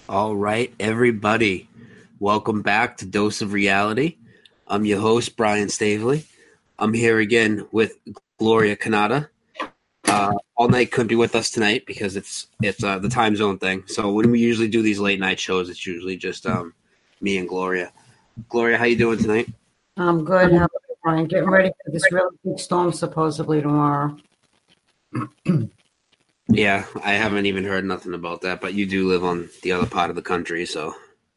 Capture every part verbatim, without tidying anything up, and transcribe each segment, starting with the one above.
All right, everybody. Welcome back to Dose of Reality. I'm your host, Brian Stavely. I'm here again with Gloria Canada. Uh, All Night couldn't be with us tonight because it's it's uh, the time zone thing. So when we usually do these late night shows, it's usually just um, me and Gloria. Gloria, how you doing tonight? I'm good. How about you, Brian? Getting ready for this really big storm supposedly tomorrow. Yeah, I haven't even heard nothing about that, but you do live on the other part of the country, so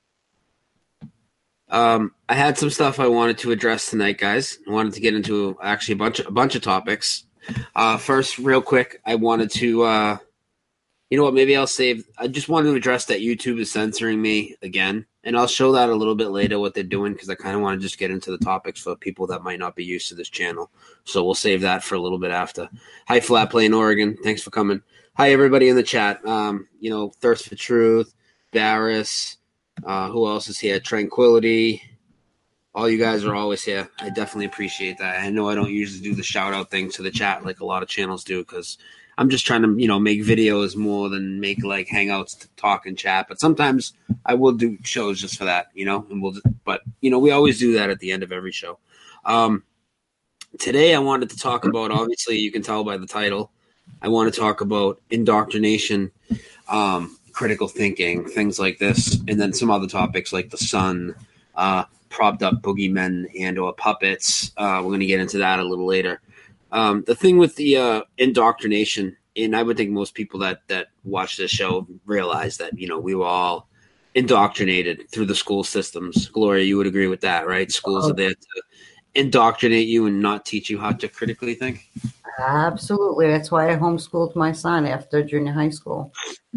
Um, I had some stuff I wanted to address tonight, guys. I wanted to get into actually a bunch of, a bunch of topics. Uh, first, real quick, I wanted to, uh, you know what? Maybe I'll save. I just wanted to address that YouTube is censoring me again, and I'll show that a little bit later what they're doing because I kind of want to just get into the topics for people that might not be used to this channel. So we'll save that for a little bit after. Hi, Flat Plane, Oregon. Thanks for coming. Hi, everybody in the chat. Um, you know, Thirst for Truth, Barris. Uh, who else is here? Tranquility. All you guys are always here. I definitely appreciate that. I know I don't usually do the shout out thing to the chat like a lot of channels do because I'm just trying to, you know, make videos more than make like hangouts to talk and chat. But sometimes I will do shows just for that, you know, and we'll, but you know, we always do that at the end of every show. Um, today I wanted to talk about, obviously you can tell by the title, I want to talk about indoctrination, um, critical thinking, things like this, and then some other topics like the sun, uh, propped up boogeymen and or puppets. Uh, we're going to get into that a little later. Um, the thing with the uh, indoctrination, and I would think most people that that watch this show realize that you know we were all indoctrinated through the school systems. Gloria, you would agree with that, right? Schools are Oh, there to indoctrinate you and not teach you how to critically think. absolutely. That's why I homeschooled my son after junior high school.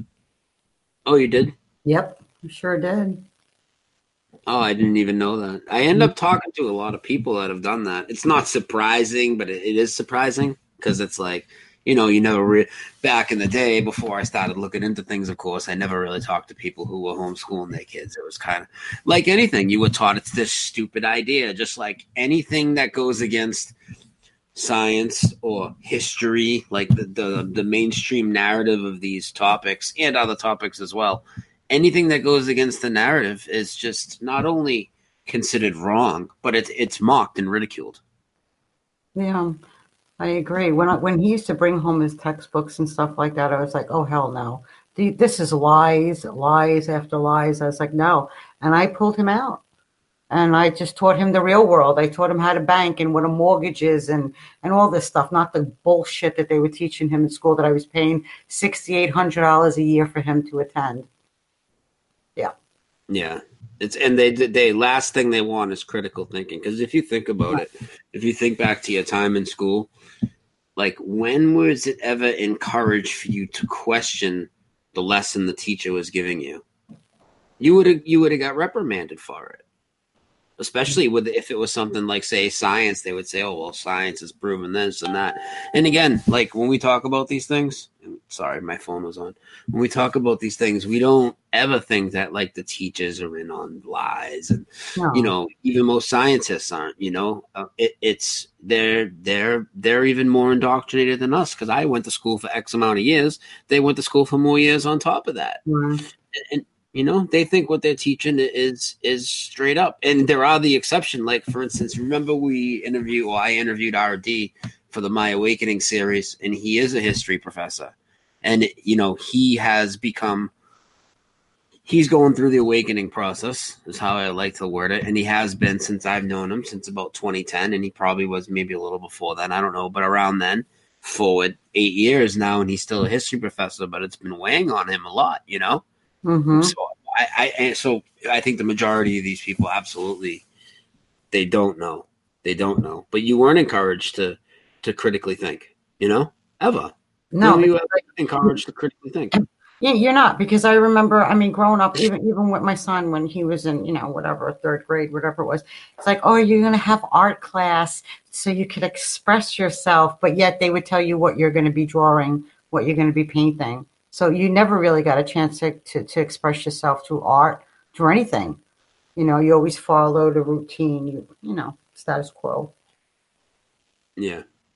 Oh, you did? Yep, sure did. Oh, I didn't even know that. I end up talking to a lot of people that have done that. It's not surprising, but it, it is surprising because it's like, you know, you never re- back in the day before I started looking into things. Of course, I never really talked to people who were homeschooling their kids. It was kind of like anything you were taught. It's this stupid idea, just like anything that goes against science or history, like the, the the mainstream narrative of these topics and other topics as well. Anything that goes against the narrative is just not only considered wrong, but it's it's mocked and ridiculed. Yeah, I agree. When I, when he used to bring home his textbooks and stuff like that, I was like, oh hell no. The- This is lies, lies after lies. I was like, no. And I pulled him out. And I just taught him the real world. I taught him how to bank and what a mortgage is and and all this stuff, not the bullshit that they were teaching him in school that I was paying sixty eight hundred dollars a year for him to attend. Yeah. Yeah. It's and they they last thing they want is critical thinking because if you think about it, if you think back to your time in school, like when was it ever encouraged for you to question the lesson the teacher was giving you? You would have you would have got reprimanded for it. Especially with if it was something like say science, they would say, "Oh well, science has proven this and that." And again, like when we talk about these things, sorry, my phone was on. When we talk about these things, we don't ever think that like the teachers are in on lies, and you No. know, even most scientists aren't. You know, uh, it, it's they're they're they're even more indoctrinated than us because I went to school for X amount of years. They went to school for more years on top of that, Mm. and you know they think what they're teaching is is straight up, and there are the exception. Like for instance, remember we interviewed or I interviewed R D for the My Awakening series, and he is a history professor, and you know he has become he's going through the awakening process is how I like to word it, and he has been since I've known him since about twenty ten, and he probably was maybe a little before then, I don't know, but around then, forward eight years now, and he's still a history professor, but it's been weighing on him a lot, you know. Mm-hmm. So I, I so I think the majority of these people absolutely they don't know. They don't know. But you weren't encouraged to to critically think, you know? Ever. When No, were you because ever encouraged to critically think? yeah, you're not because I remember. I mean, growing up, even even with my son when he was in, you know, whatever third grade, whatever it was, it's like, oh, you're going to have art class so you could express yourself, but yet they would tell you what you're going to be drawing, what you're going to be painting. So you never really got a chance to, to to express yourself through art, through anything. You know, you always follow the routine. You you know, status quo. Yeah.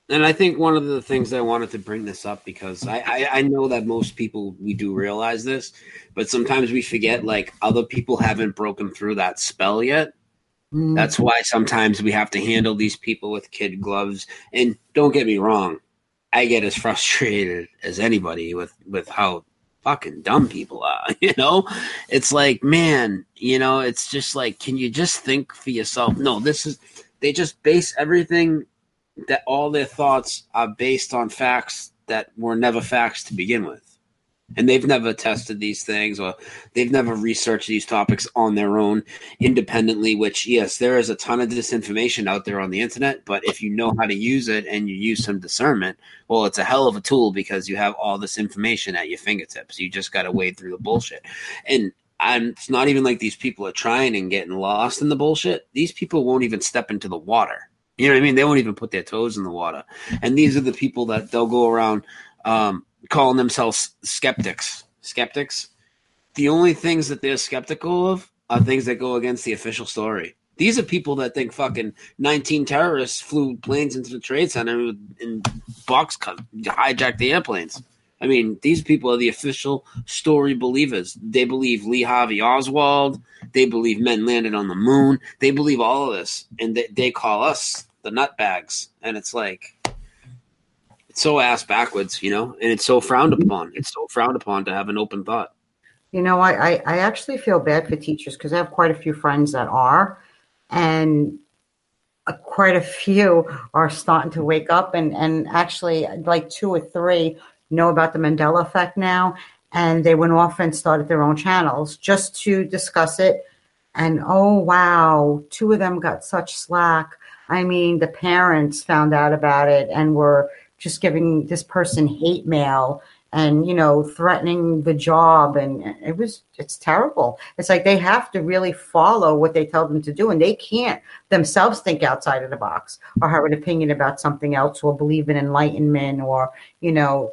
And I think one of the things I wanted to bring this up because I, I, I know that most people we do realize this, but sometimes we forget like other people haven't broken through that spell yet. Mm. That's why sometimes we have to handle these people with kid gloves. And don't get me wrong, I get as frustrated as anybody with with how fucking dumb people are. You know, it's like, man, you know, it's just like, can you just think for yourself? No, this is they just base everything that all their thoughts are based on facts that were never facts to begin with. And they've never tested these things or they've never researched these topics on their own independently, which, yes, there is a ton of disinformation out there on the internet. But if you know how to use it and you use some discernment, well, it's a hell of a tool because you have all this information at your fingertips. You just got to wade through the bullshit. And I'm, it's not even like these people are trying and getting lost in the bullshit. These people won't even step into the water. You know what I mean? They won't even put their toes in the water. And these are the people that they'll go around um, calling themselves skeptics. Skeptics. The only things that they're skeptical of are things that go against the official story. These are people that think fucking nineteen terrorists flew planes into the Trade Center and box cut, hijacked the airplanes. I mean, these people are the official story believers. They believe Lee Harvey Oswald. They believe men landed on the moon. They believe all of this. And they, they call us the nutbags. And it's like, it's so ass backwards, you know? And it's so frowned upon. It's so frowned upon to have an open thought. You know, I, I, I actually feel bad for teachers because I have quite a few friends that are, and uh, quite a few are starting to wake up, and, and actually like two or three know about the Mandela effect now, and they went off and started their own channels just to discuss it. And oh, wow, two of them got such slack. I mean, the parents found out about it and were just giving this person hate mail and, you know, threatening the job. And it was, it's terrible. It's like they have to really follow what they tell them to do. And they can't themselves think outside of the box or have an opinion about something else or believe in enlightenment or, you know,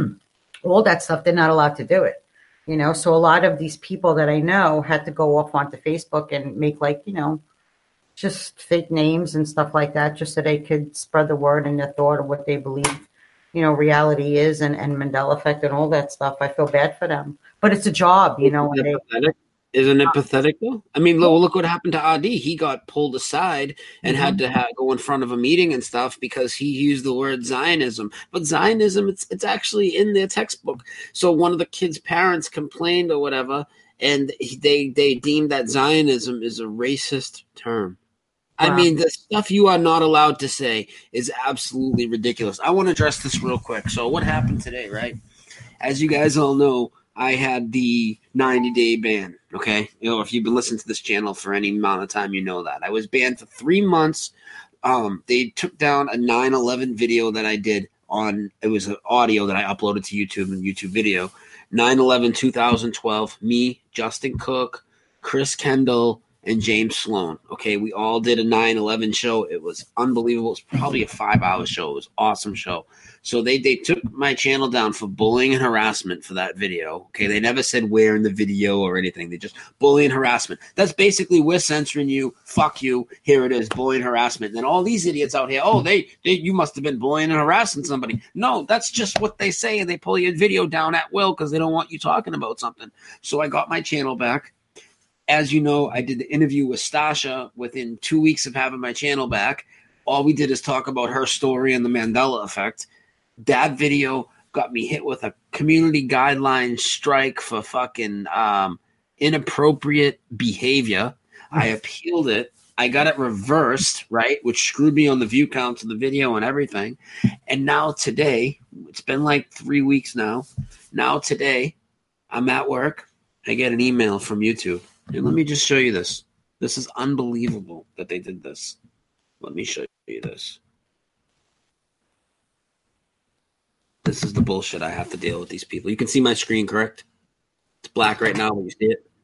all that stuff. They're not allowed to do it. You know, so a lot of these people that I know had to go off onto Facebook and make like, you know, just fake names and stuff like that, just so they could spread the word and their thought of what they believe, you know, reality is and, and Mandela effect and all that stuff. I feel bad for them, but it's a job, you know. Isn't And it they, pathetic? Isn't it pathetic though? I mean, look, look what happened to Adi. He got pulled aside and had Mhm. to ha- go in front of a meeting and stuff because he used the word Zionism. But Zionism, it's it's actually in their textbook. So one of the kids' parents complained or whatever, and he- they they deemed that Zionism is a racist term. I Wow. mean, the stuff you are not allowed to say is absolutely ridiculous. I want to address this real quick. So what happened today, right? As you guys all know, I had the ninety day ban. Okay. You know, if you've been listening to this channel for any amount of time, you know that. I was banned for three months. Um, they took down a nine eleven video that I did on, it was an audio that I uploaded to YouTube and YouTube video. nine eleven twenty twelve, me, Justin Cook, Chris Kendall, and James Sloan. Okay, we all did a nine eleven show. It was unbelievable. It was probably a five hour show. It was an awesome show. So they, they took my channel down for bullying and harassment for that video. Okay, they never said where in the video or anything. They just bullying and harassment. That's basically we're censoring you. Fuck you. Here it is, bullying and harassment. And then all these idiots out here, oh, they, they you must have been bullying and harassing somebody. No, that's just what they say, and they pull your video down at will because they don't want you talking about something. So I got my channel back. As you know, I did the interview with Stasha within two weeks of having my channel back. All we did is talk about her story and the Mandela effect. That video got me hit with a community guideline strike for fucking um, inappropriate behavior. I appealed it. I got it reversed, right, which screwed me on the view counts of the video and everything. And now today, it's been like three weeks now. Now today, I'm at work. I get an email from YouTube. And let me just show you this. This is unbelievable that they did this. Let me show you this. This is the bullshit I have to deal with these people. You can see my screen, correct? It's black right now when you see it.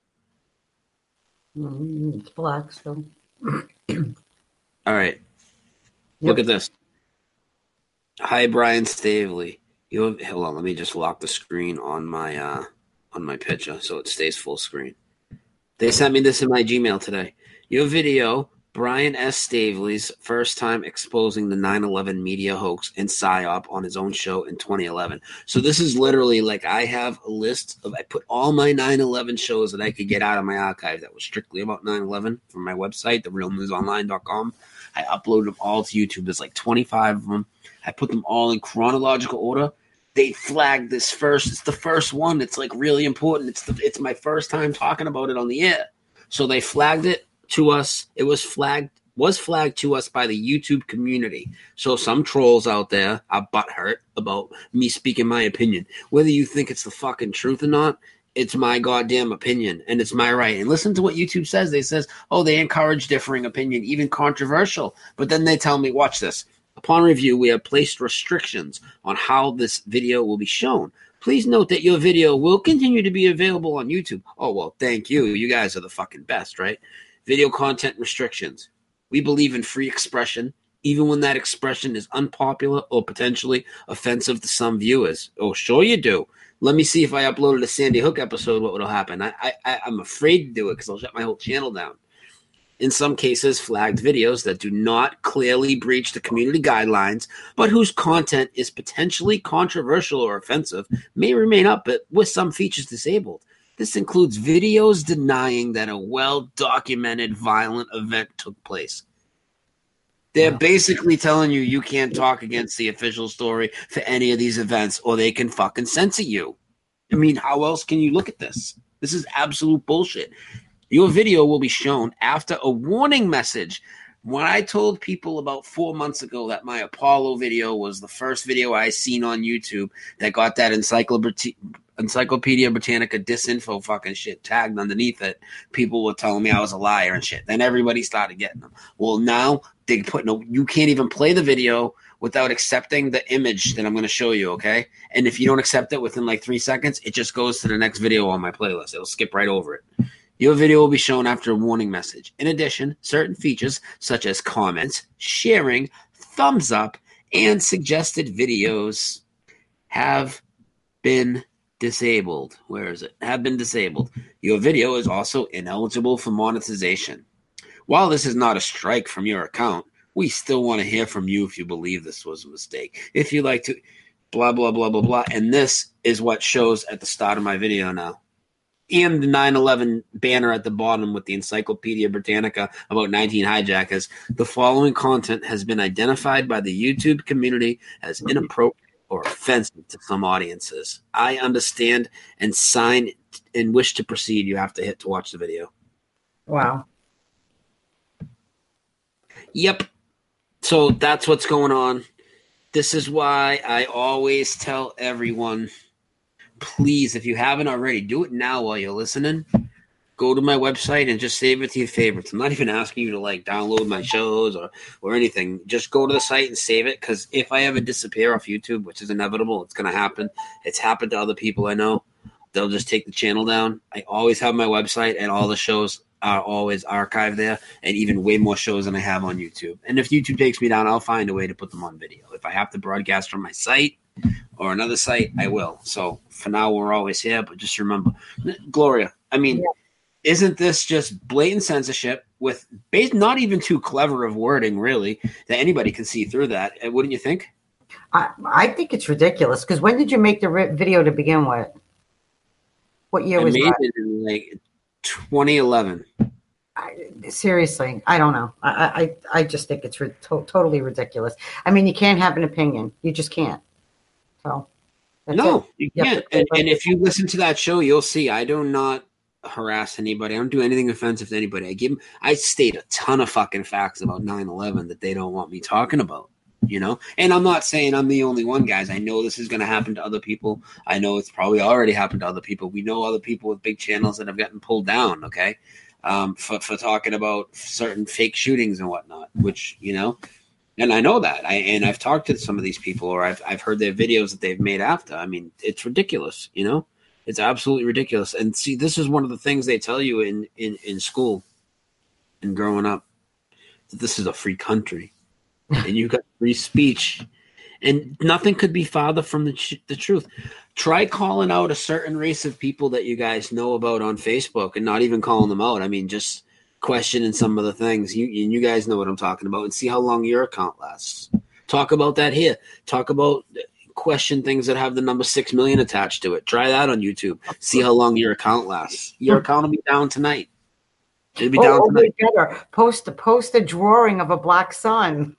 Mm, it's black still. All right. Yep. Look at this. Hi, Brian Stavely. You have, hold on. Let me just lock the screen on my uh, on my picture so it stays full screen. They sent me this in my Gmail today. Your video Brian S. Staveley's first time exposing the nine eleven media hoax and psyop on his own show in twenty eleven. So this is literally like I have a list of, I put all my nine eleven shows that I could get out of my archive that was strictly about nine eleven from my website, the real news online dot com. I uploaded them all to YouTube. There's like twenty-five of them. I put them all in chronological order. They flagged this first. It's the first one. It's like really important. It's the, it's my first time talking about it on the air. So they flagged it to us. It was flagged was flagged to us by the YouTube community. So some trolls out there are butthurt about me speaking my opinion. Whether you think it's the fucking truth or not, it's my goddamn opinion, and it's my right. And listen to what YouTube says. They says, oh, they encourage differing opinion, even controversial. But then they tell me, watch this. Upon review, we have placed restrictions on how this video will be shown. Please note that your video will continue to be available on YouTube. Oh, well, thank you. You guys are the fucking best, right? Video content restrictions. We believe in free expression, even when that expression is unpopular or potentially offensive to some viewers. Oh, sure you do. Let me see if I uploaded a Sandy Hook episode, what would happen? I, I, I'm afraid to do it because I'll shut my whole channel down. In some cases, flagged videos that do not clearly breach the community guidelines, but whose content is potentially controversial or offensive, may remain up, but with some features disabled. This includes videos denying that a well-documented violent event took place. They're Yeah. basically telling you you can't talk against the official story for any of these events or they can fucking censor you. I mean, how else can you look at this? This is absolute bullshit. Your video will be shown after a warning message. When I told people about four months ago that my Apollo video was the first video I seen on YouTube that got that encyclopedia Encyclopedia Britannica disinfo fucking shit tagged underneath it, people were telling me I was a liar and shit. Then everybody started getting them. Well, now they put no, you can't even play the video without accepting the image that I'm going to show you, okay? And if you don't accept it within like three seconds, it just goes to the next video on my playlist. It'll skip right over it. Your video will be shown after a warning message. In addition, certain features such as comments, sharing, thumbs up, and suggested videos have been disabled. Where is it? Have been disabled. Your video is also ineligible for monetization. While this is not a strike from your account, we still want to hear from you if you believe this was a mistake. If you like to, blah, blah, blah, blah, blah. And this is what shows at the start of my video now. And the nine eleven banner at the bottom with the Encyclopedia Britannica about nineteen hijackers. The following content has been identified by the YouTube community as inappropriate or offensive to some audiences. I understand and sign and wish to proceed. You have to hit to watch the video. Wow. Yep. So that's what's going on. This is why I always tell everyone, please, if you haven't already, do it now while you're listening. Go to my website and just save it to your favorites. I'm not even asking you to like download my shows or, or anything. Just go to the site and save it, because if I ever disappear off YouTube, which is inevitable, it's going to happen. It's happened to other people I know. They'll just take the channel down. I always have my website, and all the shows are always archived there, and even way more shows than I have on YouTube. And if YouTube takes me down, I'll find a way to put them on video. If I have to broadcast from my site or another site, I will. So for now, we're always here, but just remember, Gloria, I mean, yeah. Isn't this just blatant censorship with base, not even too clever of wording, really, that anybody can see through that? Wouldn't you think? I, I think it's ridiculous, because when did you make the video to begin with? What year I was made that? it in like twenty eleven. I, seriously, I don't know. I I, I just think it's re- to- totally ridiculous. I mean, you can't have an opinion. You just can't. So that's no, it. you You can't. And, and if you listen to that show, you'll see I do not harass anybody. I don't do anything offensive to anybody. I give them, I state a ton of fucking facts about nine eleven that they don't want me talking about. You know, and I'm not saying I'm the only one, guys. I know this is going to happen to other people. I know it's probably already happened to other people. We know other people with big channels that have gotten pulled down, okay, um, for, for talking about certain fake shootings and whatnot, which, you know, and I know that. I And I've talked to some of these people, or I've, I've heard their videos that they've made after. I mean, it's ridiculous, you know, it's absolutely ridiculous. And see, this is one of the things they tell you in, in, in school and growing up, that this is a free country. And you got free speech, and nothing could be farther from the, ch- the truth. Try calling out a certain race of people that you guys know about on Facebook, and not even calling them out. I mean, just questioning some of the things. You and you guys know what I'm talking about, and see how long your account lasts. Talk about that here. Talk about question things that have the number six million attached to it. Try that on YouTube. See how long your account lasts. Your account will be down tonight. It'll be Oh, down oh, tonight. wait, better. Post post a drawing of a black sun.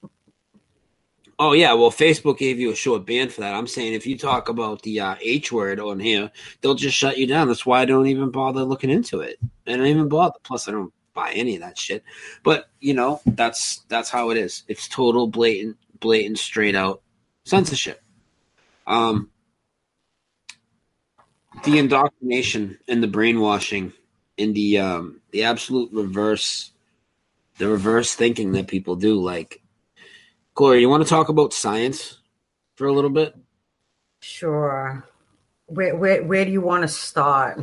Oh yeah, well Facebook gave you a short ban for that. I'm saying if you talk about the uh, H word on here, they'll just shut you down. That's why I don't even bother looking into it. I don't even bother. Plus, I don't buy any of that shit. But you know, that's that's how it is. It's total blatant, blatant, straight out censorship. Um, the indoctrination and the brainwashing and the um, the absolute reverse, the reverse thinking that people do. Like, Gloria, you want to talk about science for a little bit? Sure. Where where where do you want to start?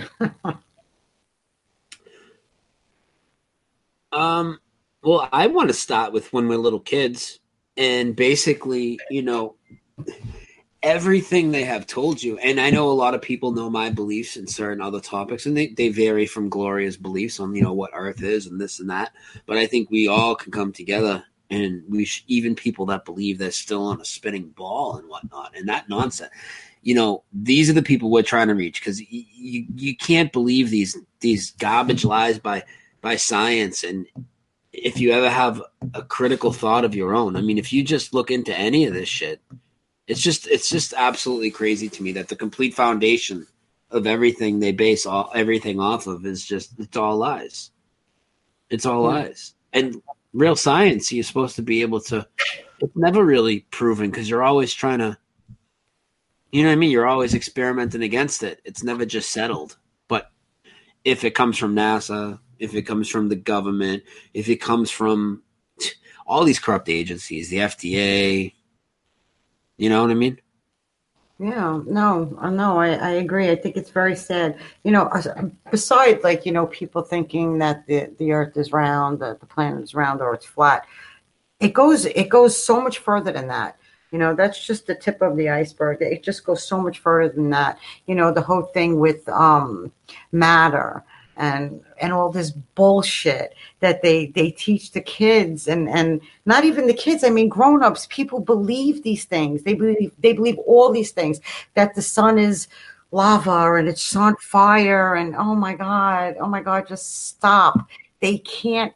Um, well, I want to start with when we're little kids, and basically, you know, everything they have told you. And I know a lot of people know my beliefs in certain other topics, and they, they vary from Gloria's beliefs on, you know, what Earth is and this and that. But I think we all can come together, and we sh- even people that believe they're still on a spinning ball and whatnot, and that nonsense. You know, these are the people we're trying to reach, because y- you you can't believe these these garbage lies by by science. And if you ever have a critical thought of your own, I mean, if you just look into any of this shit, it's just it's just absolutely crazy to me that the complete foundation of everything they base all everything off of is just it's all lies. It's all lies. And real science, you're supposed to be able to. It's never really proven, because you're always trying to. You know what I mean? You're always experimenting against it. It's never just settled. But if it comes from NASA, if it comes from the government, if it comes from all these corrupt agencies, the F D A, you know what I mean? Yeah, no, uh, no, I, I agree. I think it's very sad. You know, as- besides, like, you know, people thinking that the, the earth is round, that the planet is round, or it's flat, it goes it goes so much further than that. You know, that's just the tip of the iceberg. It just goes so much further than that. You know, the whole thing with um, matter and and all this bullshit that they they teach the kids, and and not even the kids. I mean, grown-ups, people believe these things. They believe they believe all these things, that the sun is lava and it's on fire, and oh my god, oh my god, just stop. They can't.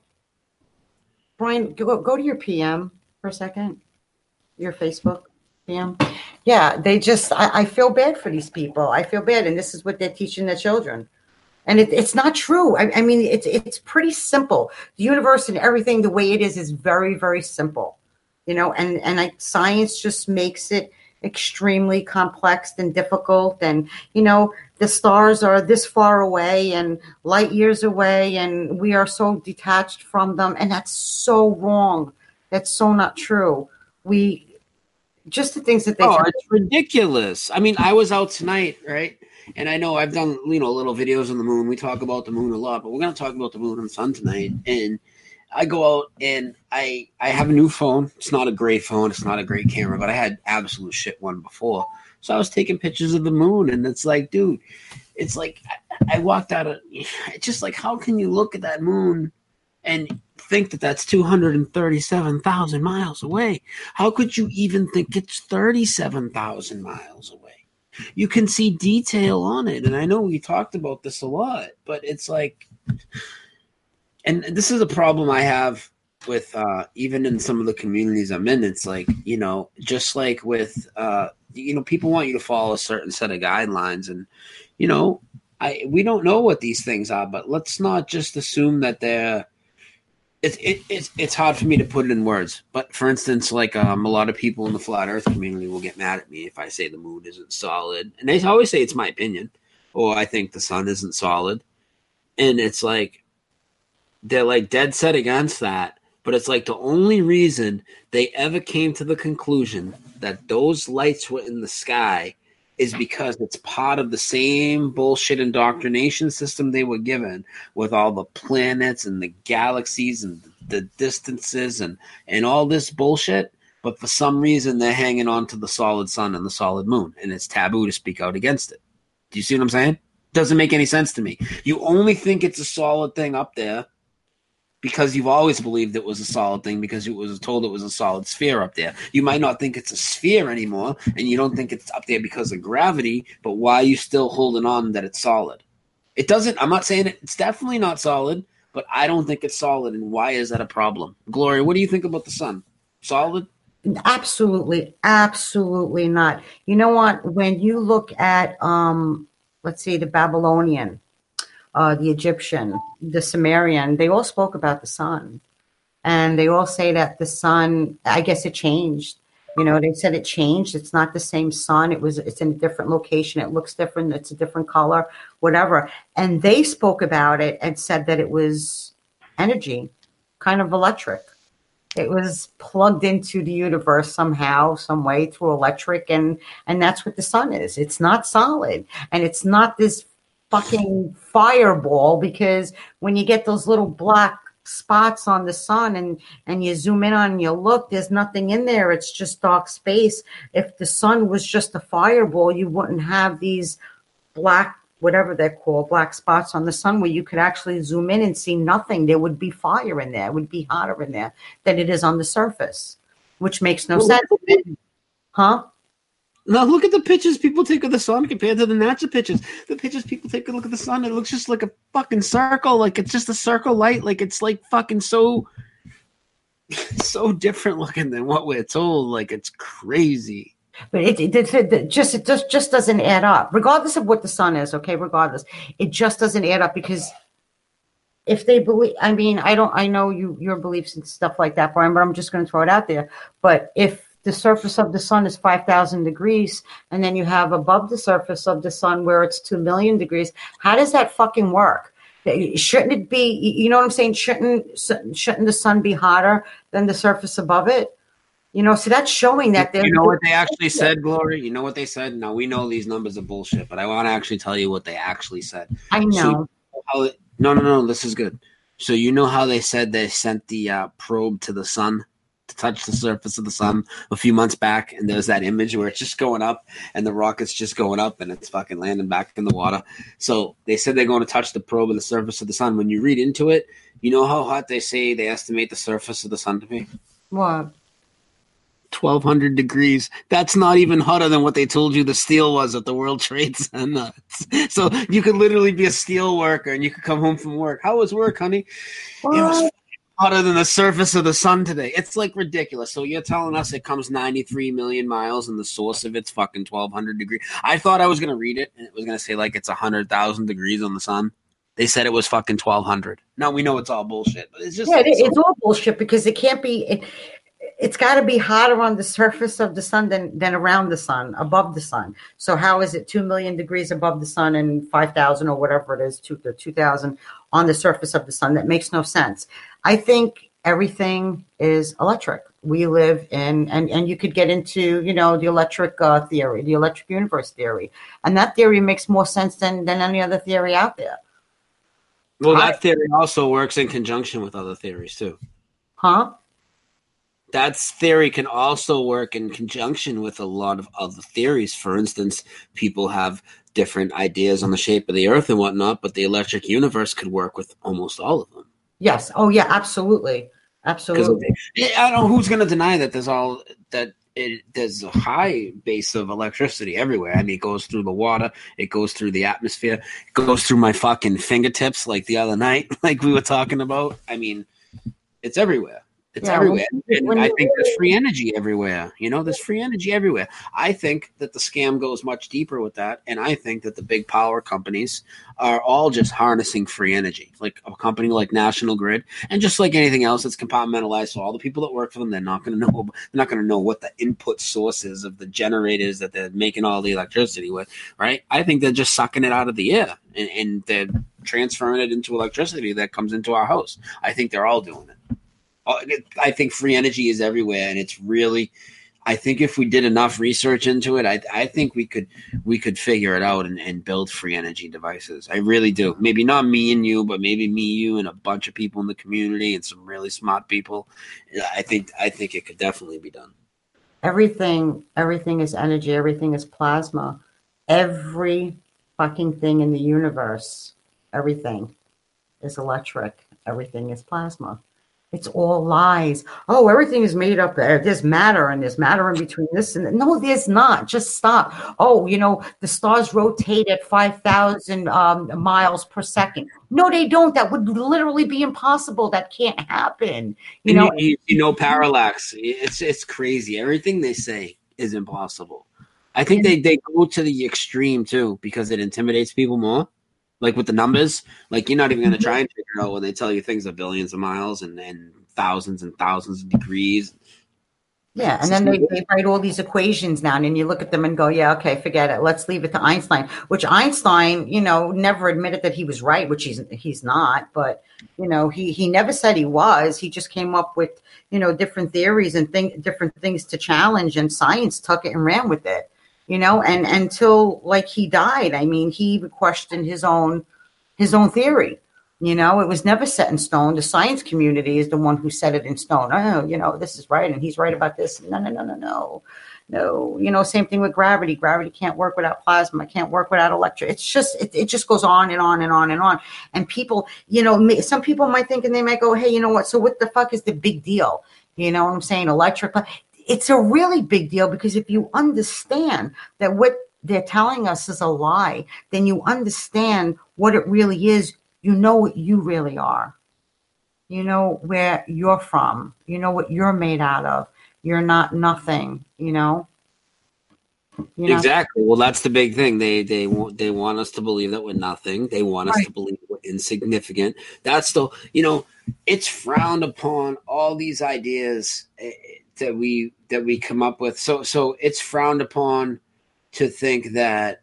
Brian, go, go to your P M for a second, your Facebook P M. Yeah, they just, I, I feel bad for these people. I feel bad. And this is what they're teaching their children. And it, it's not true. I, I mean, it's it's pretty simple. The universe and everything, the way it is, is very, very simple. You know, and, and I, science just makes it extremely complex and difficult. And, you know, the stars are this far away and light years away, and we are so detached from them. And that's so wrong. That's so not true. We, just the things that they Oh, tell. it's ridiculous. I mean, I was out tonight, right? And I know I've done, you know, little videos on the moon. We talk about the moon a lot, but we're going to talk about the moon and the sun tonight. And I go out and I I have a new phone. It's not a great phone. It's not a great camera, but I had absolute shit one before. So I was taking pictures of the moon, and it's like, dude, it's like I, I walked out of. It's just like, how can you look at that moon and think that that's two hundred thirty-seven thousand miles away? How could you even think it's thirty-seven thousand miles away? You can see detail on it, and I know we talked about this a lot, but it's like, and this is a problem I have with uh, even in some of the communities I'm in. It's like, you know, just like with, uh, you know, people want you to follow a certain set of guidelines, and, you know, I we don't know what these things are, but let's not just assume that they're. It's it, it's it's hard for me to put it in words, but for instance, like um, a lot of people in the flat Earth community will get mad at me if I say the moon isn't solid, and they always say it's my opinion, or I think the sun isn't solid, and it's like they're like dead set against that. But it's like the only reason they ever came to the conclusion that those lights were in the sky is because it's part of the same bullshit indoctrination system they were given, with all the planets and the galaxies and the distances and, and all this bullshit. But for some reason, they're hanging on to the solid sun and the solid moon, and it's taboo to speak out against it. Do you see what I'm saying? Doesn't make any sense to me. You only think it's a solid thing up there because you've always believed it was a solid thing because you was told it was a solid sphere up there. You might not think it's a sphere anymore, and you don't think it's up there because of gravity, but why are you still holding on that it's solid? It doesn't, I'm not saying it, it's definitely not solid, but I don't think it's solid, and why is that a problem? Gloria, what do you think about the sun? Solid? Absolutely, absolutely not. You know what? When you look at, um, let's see, the Babylonian, uh, the Egyptian, the Sumerian, they all spoke about the sun. And they all say that the sun, I guess it changed. You know, they said it changed. It's not the same sun. It was, it's in a different location. It looks different. It's a different color, whatever. And they spoke about it and said that it was energy, kind of electric. It was plugged into the universe somehow, some way through electric. And, and that's what the sun is. It's not solid. And it's not this fucking fireball, because when you get those little black spots on the sun and and you zoom in on and you look, there's nothing in there. It's just dark space. If the sun was just a fireball, you wouldn't have these black, whatever they're called, black spots on the sun where you could actually zoom in and see nothing. There would be fire in there. It would be hotter in there than it is on the surface, which makes no well, sense. Huh? Now look at the pictures people take of the sun compared to the natural pictures. The pictures people take a look at the sun, it looks just like a fucking circle. Like it's just a circle light. Like it's like fucking so, so different looking than what we're told. Like it's crazy. But it, it, it, it just it just just doesn't add up, regardless of what the sun is. Okay, regardless, it just doesn't add up, because if they believe, I mean, I don't, I know you your beliefs and stuff like that, Brian, but I'm just going to throw it out there. But if the surface of the sun is five thousand degrees, and then you have above the surface of the sun where it's two million degrees. How does that fucking work? Shouldn't it be, you know what I'm saying? Shouldn't, shouldn't the sun be hotter than the surface above it? You know, so that's showing that they're. You know what they actually said, Gloria? You know what they said? Now, we know these numbers are bullshit, but I want to actually tell you what they actually said. I know. So, how it, no, no, no, this is good. So you know how they said they sent the uh, probe to the sun to touch the surface of the sun a few months back, and there's that image where it's just going up and the rocket's just going up and it's fucking landing back in the water. So they said they're going to touch the probe of the surface of the sun. When you read into it, you know how hot they say they estimate the surface of the sun to be? What? twelve hundred degrees. That's not even hotter than what they told you the steel was at the World Trade Center. So you could literally be a steel worker and you could come home from work. How was work, honey? What? It was hotter than the surface of the sun today. It's like ridiculous. So you're telling us it comes ninety-three million miles and the source of it's fucking twelve hundred degrees. I thought I was going to read it and it was going to say like it's one hundred thousand degrees on the sun. They said it was fucking twelve hundred. Now we know it's all bullshit. But it's just yeah, like, it's so- all bullshit, because it can't be. It, it's got to be hotter on the surface of the sun than, than around the sun, above the sun. So how is it two million degrees above the sun and five thousand or whatever it is, two, two thousand on the surface of the sun? That makes no sense. I think everything is electric. We live in, and, and you could get into, you know, the electric uh, theory, the electric universe theory. And that theory makes more sense than, than any other theory out there. Well, that I, theory also works in conjunction with other theories too. Huh? That theory can also work in conjunction with a lot of other theories. For instance, people have different ideas on the shape of the earth and whatnot, but the electric universe could work with almost all of them. Yes. Oh, yeah, absolutely. Absolutely. I don't know who's going to deny that there's all that it, there's a high base of electricity everywhere. I mean, it goes through the water, it goes through the atmosphere, it goes through my fucking fingertips like the other night, like we were talking about. I mean, it's everywhere. It's yeah, everywhere. When, when I think there's free energy everywhere. You know, there's free energy everywhere. I think that the scam goes much deeper with that. And I think that the big power companies are all just harnessing free energy, like a company like National Grid. And just like anything else, it's compartmentalized. So all the people that work for them, they're not going to know, they're not going to know what the input source is of the generators that they're making all the electricity with. Right. I think they're just sucking it out of the air and, and they're transferring it into electricity that comes into our house. I think they're all doing it. I think free energy is everywhere, and it's really. I think if we did enough research into it, I, I think we could we could figure it out and, and build free energy devices. I really do. Maybe not me and you, but maybe me, you, and a bunch of people in the community and some really smart people. I think I think it could definitely be done. Everything, everything is energy. Everything is plasma. Every fucking thing in the universe, everything is electric. everything is plasma. It's all lies. Oh, everything is made up. There's matter and there's matter in between this and that. No, there's not. Just stop. Oh, you know, the stars rotate at five thousand um, miles per second. No, they don't. That would literally be impossible. That can't happen. You And know, you, you, you know, parallax. It's it's crazy. Everything they say is impossible. I think they, they go to the extreme too because it intimidates people more. Like with the numbers, like you're not even going to try and figure out when they tell you things are billions of miles and, and thousands and thousands of degrees. Yeah, and then they, they write all these equations down, and you look at them and go, yeah, okay, forget it. Let's leave it to Einstein, which Einstein, you know, never admitted that he was right, which he's he's not. But, you know, he, he never said he was. He just came up with, you know, different theories and think, different things to challenge, and science took it and ran with it, you know, and until like he died. I mean, he even questioned his own his own theory. You know, it was never set in stone. The science community is the one who set it in stone. Oh, you know, this is right, and he's right about this. No, no, no, no, no, no. You know, same thing with gravity. Gravity can't work without plasma. It can't work without electric. It's just, it, it just goes on and on and on and on. And people, you know, some people might think, and they might go, hey, you know what? So what the fuck is the big deal? You know what I'm saying? Electric. It's a really big deal because if you understand that what they're telling us is a lie, then you understand what it really is. You know what you really are. You know where you're from. You know what you're made out of. You're not nothing, you know? You know? Exactly. Well, that's the big thing. They they want they want us to believe that we're nothing. They want us Right. to believe we're insignificant. That's the, you know, it's frowned upon, all these ideas eh, that we that we come up with. So so it's frowned upon to think that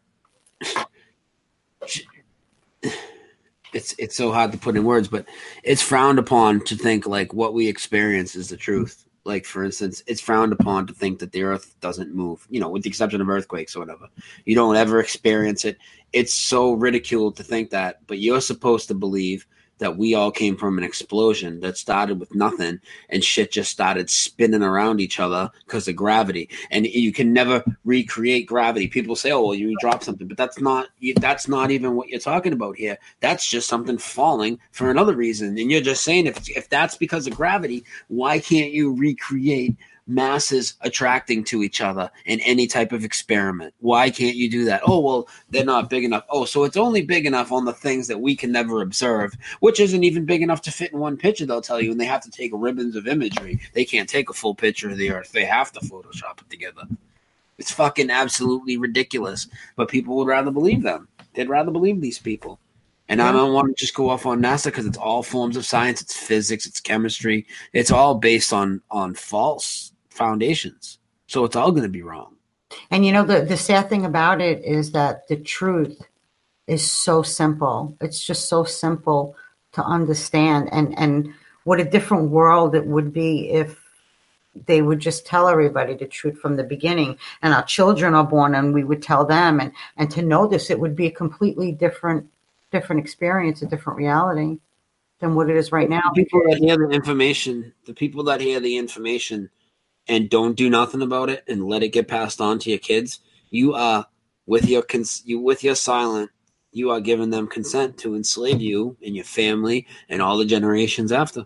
it's it's so hard to put in words, but it's frowned upon to think like what we experience is the truth. Like, for instance, it's frowned upon to think that the earth doesn't move, you know, with the exception of earthquakes or whatever. You don't ever experience it. It's so ridiculed to think that, but you're supposed to believe that we all came from an explosion that started with nothing and shit just started spinning around each other because of gravity. And you can never recreate gravity. People say, oh, well, you drop something, but that's not, that's not even what you're talking about here. That's just something falling for another reason. And you're just saying if, if that's because of gravity, why can't you recreate masses attracting to each other in any type of experiment? Why can't you do that? Oh, well, they're not big enough. Oh, so it's only big enough on the things that we can never observe, which isn't even big enough to fit in one picture, they'll tell you, and they have to take ribbons of imagery. They can't take a full picture of the earth. They have to Photoshop it together. It's fucking absolutely ridiculous, but people would rather believe them. They'd rather believe these people. And I don't want to just go off on NASA because it's all forms of science. It's physics. It's chemistry. It's all based on on false foundations. So it's all going to be wrong. And you know, the, the sad thing about it is that the truth is so simple. It's just so simple to understand. And, and what a different world it would be if they would just tell everybody the truth from the beginning. And our children are born and we would tell them. And, and to know this, it would be a completely different different experience, a different reality than what it is right now. The people that hear the information, the people that hear the information and don't do nothing about it and let it get passed on to your kids, you are with your cons- you with your silent, you are giving them consent to enslave you and your family and all the generations after.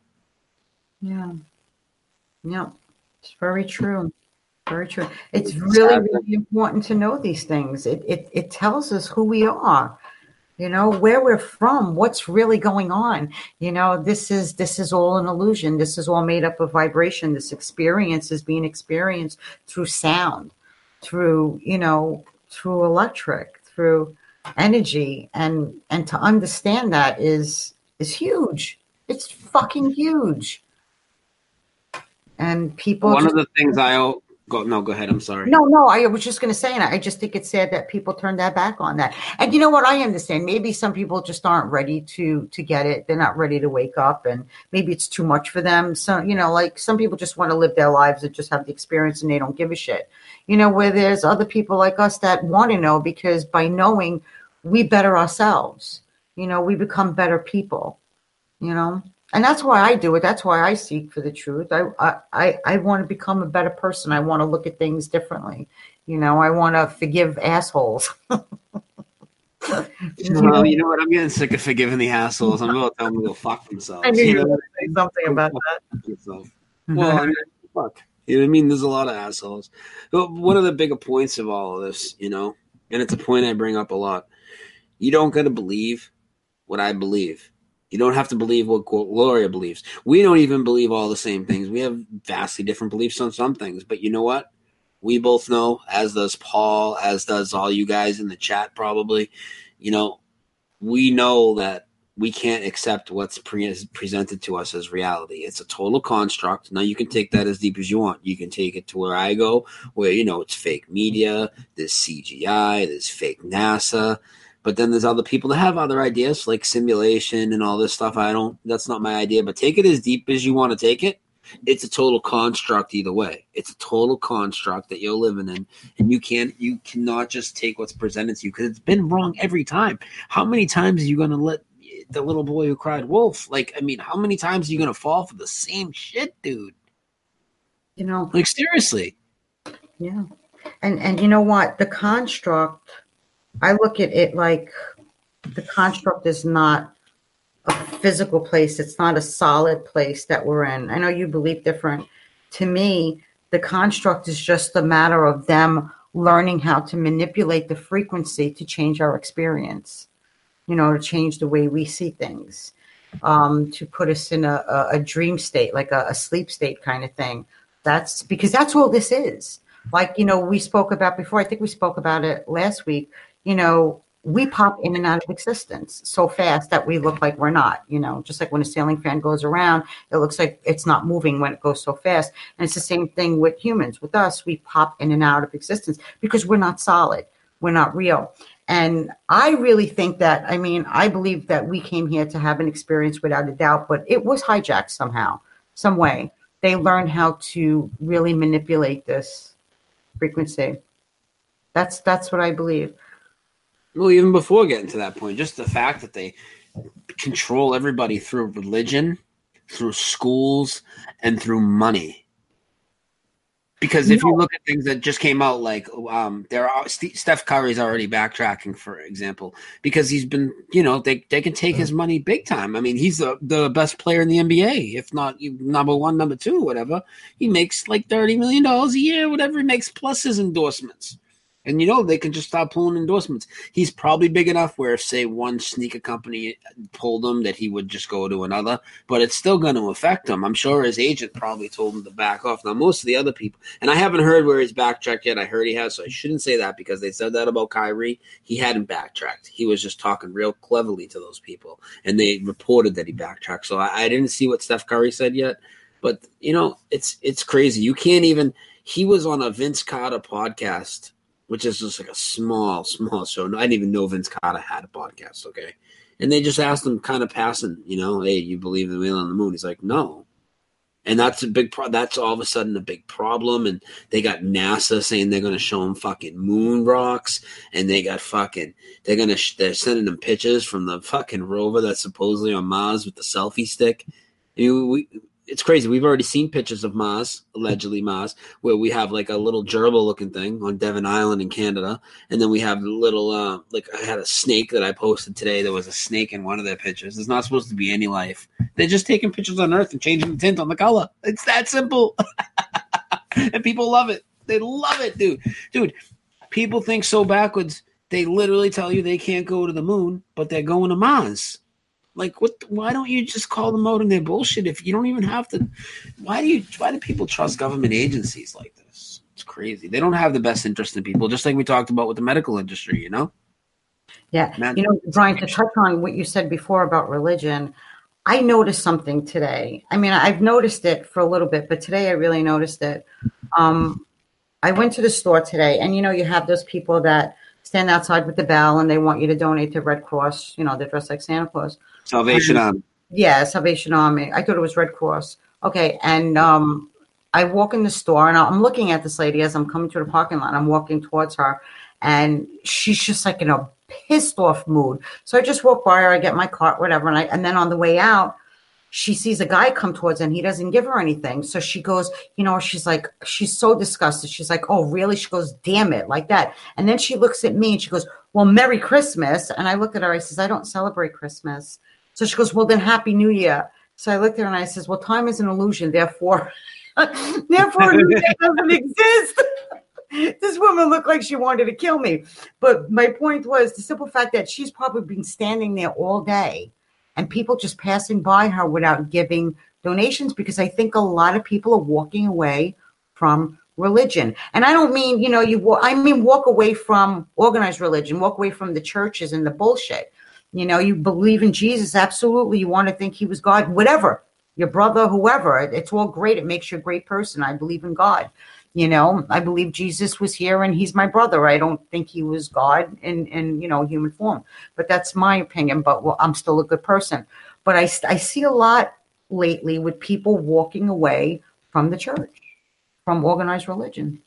Yeah. Yeah. It's very true. Very true. It's really, really important to know these things. It it it tells us who we are. You know, where we're from, what's really going on. You know, this is this is all an illusion. This is all made up of vibration. This experience is being experienced through sound, through, you know, through electric, through energy. And and to understand that is is huge. It's fucking huge. And people One just, of the things I go no, go ahead. I'm sorry. No, no, I was just going to say, and I just think it's sad that people turn that back on that. And you know what? I understand. Maybe some people just aren't ready to to get it. They're not ready to wake up, and maybe it's too much for them. So, you know, like some people just want to live their lives and just have the experience, and they don't give a shit. You know, where there's other people like us that want to know, because by knowing, we better ourselves. You know, we become better people. You know. And that's why I do it. That's why I seek for the truth. I, I, I want to become a better person. I want to look at things differently. You know, I want to forgive assholes. You No, know, you know what? I'm getting sick of forgiving the assholes. I'm going to tell them to go fuck I themselves. knew You you were know going what to I say mean? something Go about fuck yourself. Well, I that. mean, fuck. You know what I mean? There's a lot of assholes. But one of the bigger points of all of this, you know, and it's a point I bring up a lot. You don't got to believe what I believe. You don't have to believe what Gloria believes. We don't even believe all the same things. We have vastly different beliefs on some things. But you know what? We both know, as does Paul, as does all you guys in the chat probably, you know, we know that we can't accept what's pre- presented to us as reality. It's a total construct. Now, you can take that as deep as you want. You can take it to where I go, where, you know, it's fake media, there's C G I, there's fake NASA. But then there's other people that have other ideas like simulation and all this stuff. I don't, that's not my idea, but take it as deep as you want to take it. It's a total construct either way. It's a total construct that you're living in, and you can't, you cannot just take what's presented to you because it's been wrong every time. How many times are you going to let the little boy who cried wolf? Like, I mean, how many times are you going to fall for the same shit, dude? You know, Like, seriously. yeah. And and you know what? The construct, I look at it like the construct is not a physical place. It's not a solid place that we're in. I know you believe different. To me, the construct is just a matter of them learning how to manipulate the frequency to change our experience, you know, to change the way we see things, um, to put us in a, a, a dream state, like a, a sleep state kind of thing. That's because that's all this is. Like, you know, we spoke about before, I think we spoke about it last week, you know, we pop in and out of existence so fast that we look like we're not, you know, just like when a ceiling fan goes around, it looks like it's not moving when it goes so fast. And it's the same thing with humans. With us, we pop in and out of existence because we're not solid. We're not real. And I really think that, I mean, I believe that we came here to have an experience without a doubt, but it was hijacked somehow, some way. They learned how to really manipulate this frequency. That's that's what I believe. Well, even before getting to that point, just the fact that they control everybody through religion, through schools, and through money. Because if you No, look at things that just came out, like um, there are Steph Curry's already backtracking, for example, because he's been, you know, they they can take his money big time. I mean, he's the the best player in the N B A, if not number one, number two, whatever. He makes like thirty million dollars a year, whatever he makes, plus his endorsements. And you know they can just stop pulling endorsements. He's probably big enough where if, say, one sneaker company pulled him, that he would just go to another. But it's still going to affect him. I'm sure his agent probably told him to back off. Now, most of the other people, and I haven't heard where he's backtracked yet. I heard he has, so I shouldn't say that because they said that about Kyrie. He hadn't backtracked. He was just talking real cleverly to those people, and they reported that he backtracked. So I, I didn't see what Steph Curry said yet. But, you know, it's it's crazy. You can't even – he was on a Vince Carter podcast, which is just like a small, small show. I didn't even know Vince Carter had a podcast, okay? And they just asked him kind of passing, you know, hey, you believe in the wheel on the moon? He's like, no. And that's a big pro- that's all of a sudden a big problem. And they got NASA saying they're going to show him fucking moon rocks. And they got fucking, they're going to, sh- they're sending them pictures from the fucking rover that's supposedly on Mars with the selfie stick. I mean, we, it's crazy. We've already seen pictures of Mars, allegedly Mars, where we have like a little gerbil looking thing on Devon Island in Canada. And then we have a little, uh, like I had a snake that I posted today. There was a snake in one of their pictures. There's not supposed to be any life. They're just taking pictures on Earth and changing the tint on the color. It's that simple. And people love it. They love it, dude. Dude, people think so backwards. They literally tell you they can't go to the moon, but they're going to Mars. Like, what? Why don't you just call them out on their bullshit if you don't even have to? Why do you? Why do people trust government agencies like this? It's crazy. They don't have the best interest in people, just like we talked about with the medical industry. You know? yeah. Man, You know, Brian, to touch on what you said before about religion, I noticed something today. I mean, I've noticed it for a little bit, but today I really noticed it. Um, I went to the store today, and you know, you have those people that stand outside with the bell and they want you to donate to Red Cross. You know, they're dressed like Santa Claus. Salvation Army. Yeah, Salvation Army. I thought it was Red Cross. Okay, and um, I walk in the store and I'm looking at this lady as I'm coming to the parking lot. I'm walking towards her, and she's just like in a pissed off mood. So I just walk by her, I get my cart, whatever, and I and then on the way out, she sees a guy come towards her and he doesn't give her anything. So she goes, you know, she's like, she's so disgusted. She's like, oh, really? She goes, damn it, like that. And then she looks at me and she goes, well, Merry Christmas. And I look at her, I says, I don't celebrate Christmas. So she goes, well, then Happy New Year. So I looked at her and I says, well, time is an illusion. Therefore, therefore, New Year doesn't exist. This woman looked like she wanted to kill me. But my point was the simple fact that she's probably been standing there all day and people just passing by her without giving donations, because I think a lot of people are walking away from religion. And I don't mean, you know, you, I mean, walk away from organized religion, walk away from the churches and the bullshit. You know, you believe in Jesus. Absolutely. You want to think he was God, whatever, your brother, whoever. It's all great. It makes you a great person. I believe in God. You know, I believe Jesus was here and he's my brother. I don't think he was God in, in you know, human form. But that's my opinion. But well, I'm still a good person. But I, I see a lot lately with people walking away from the church, from organized religion.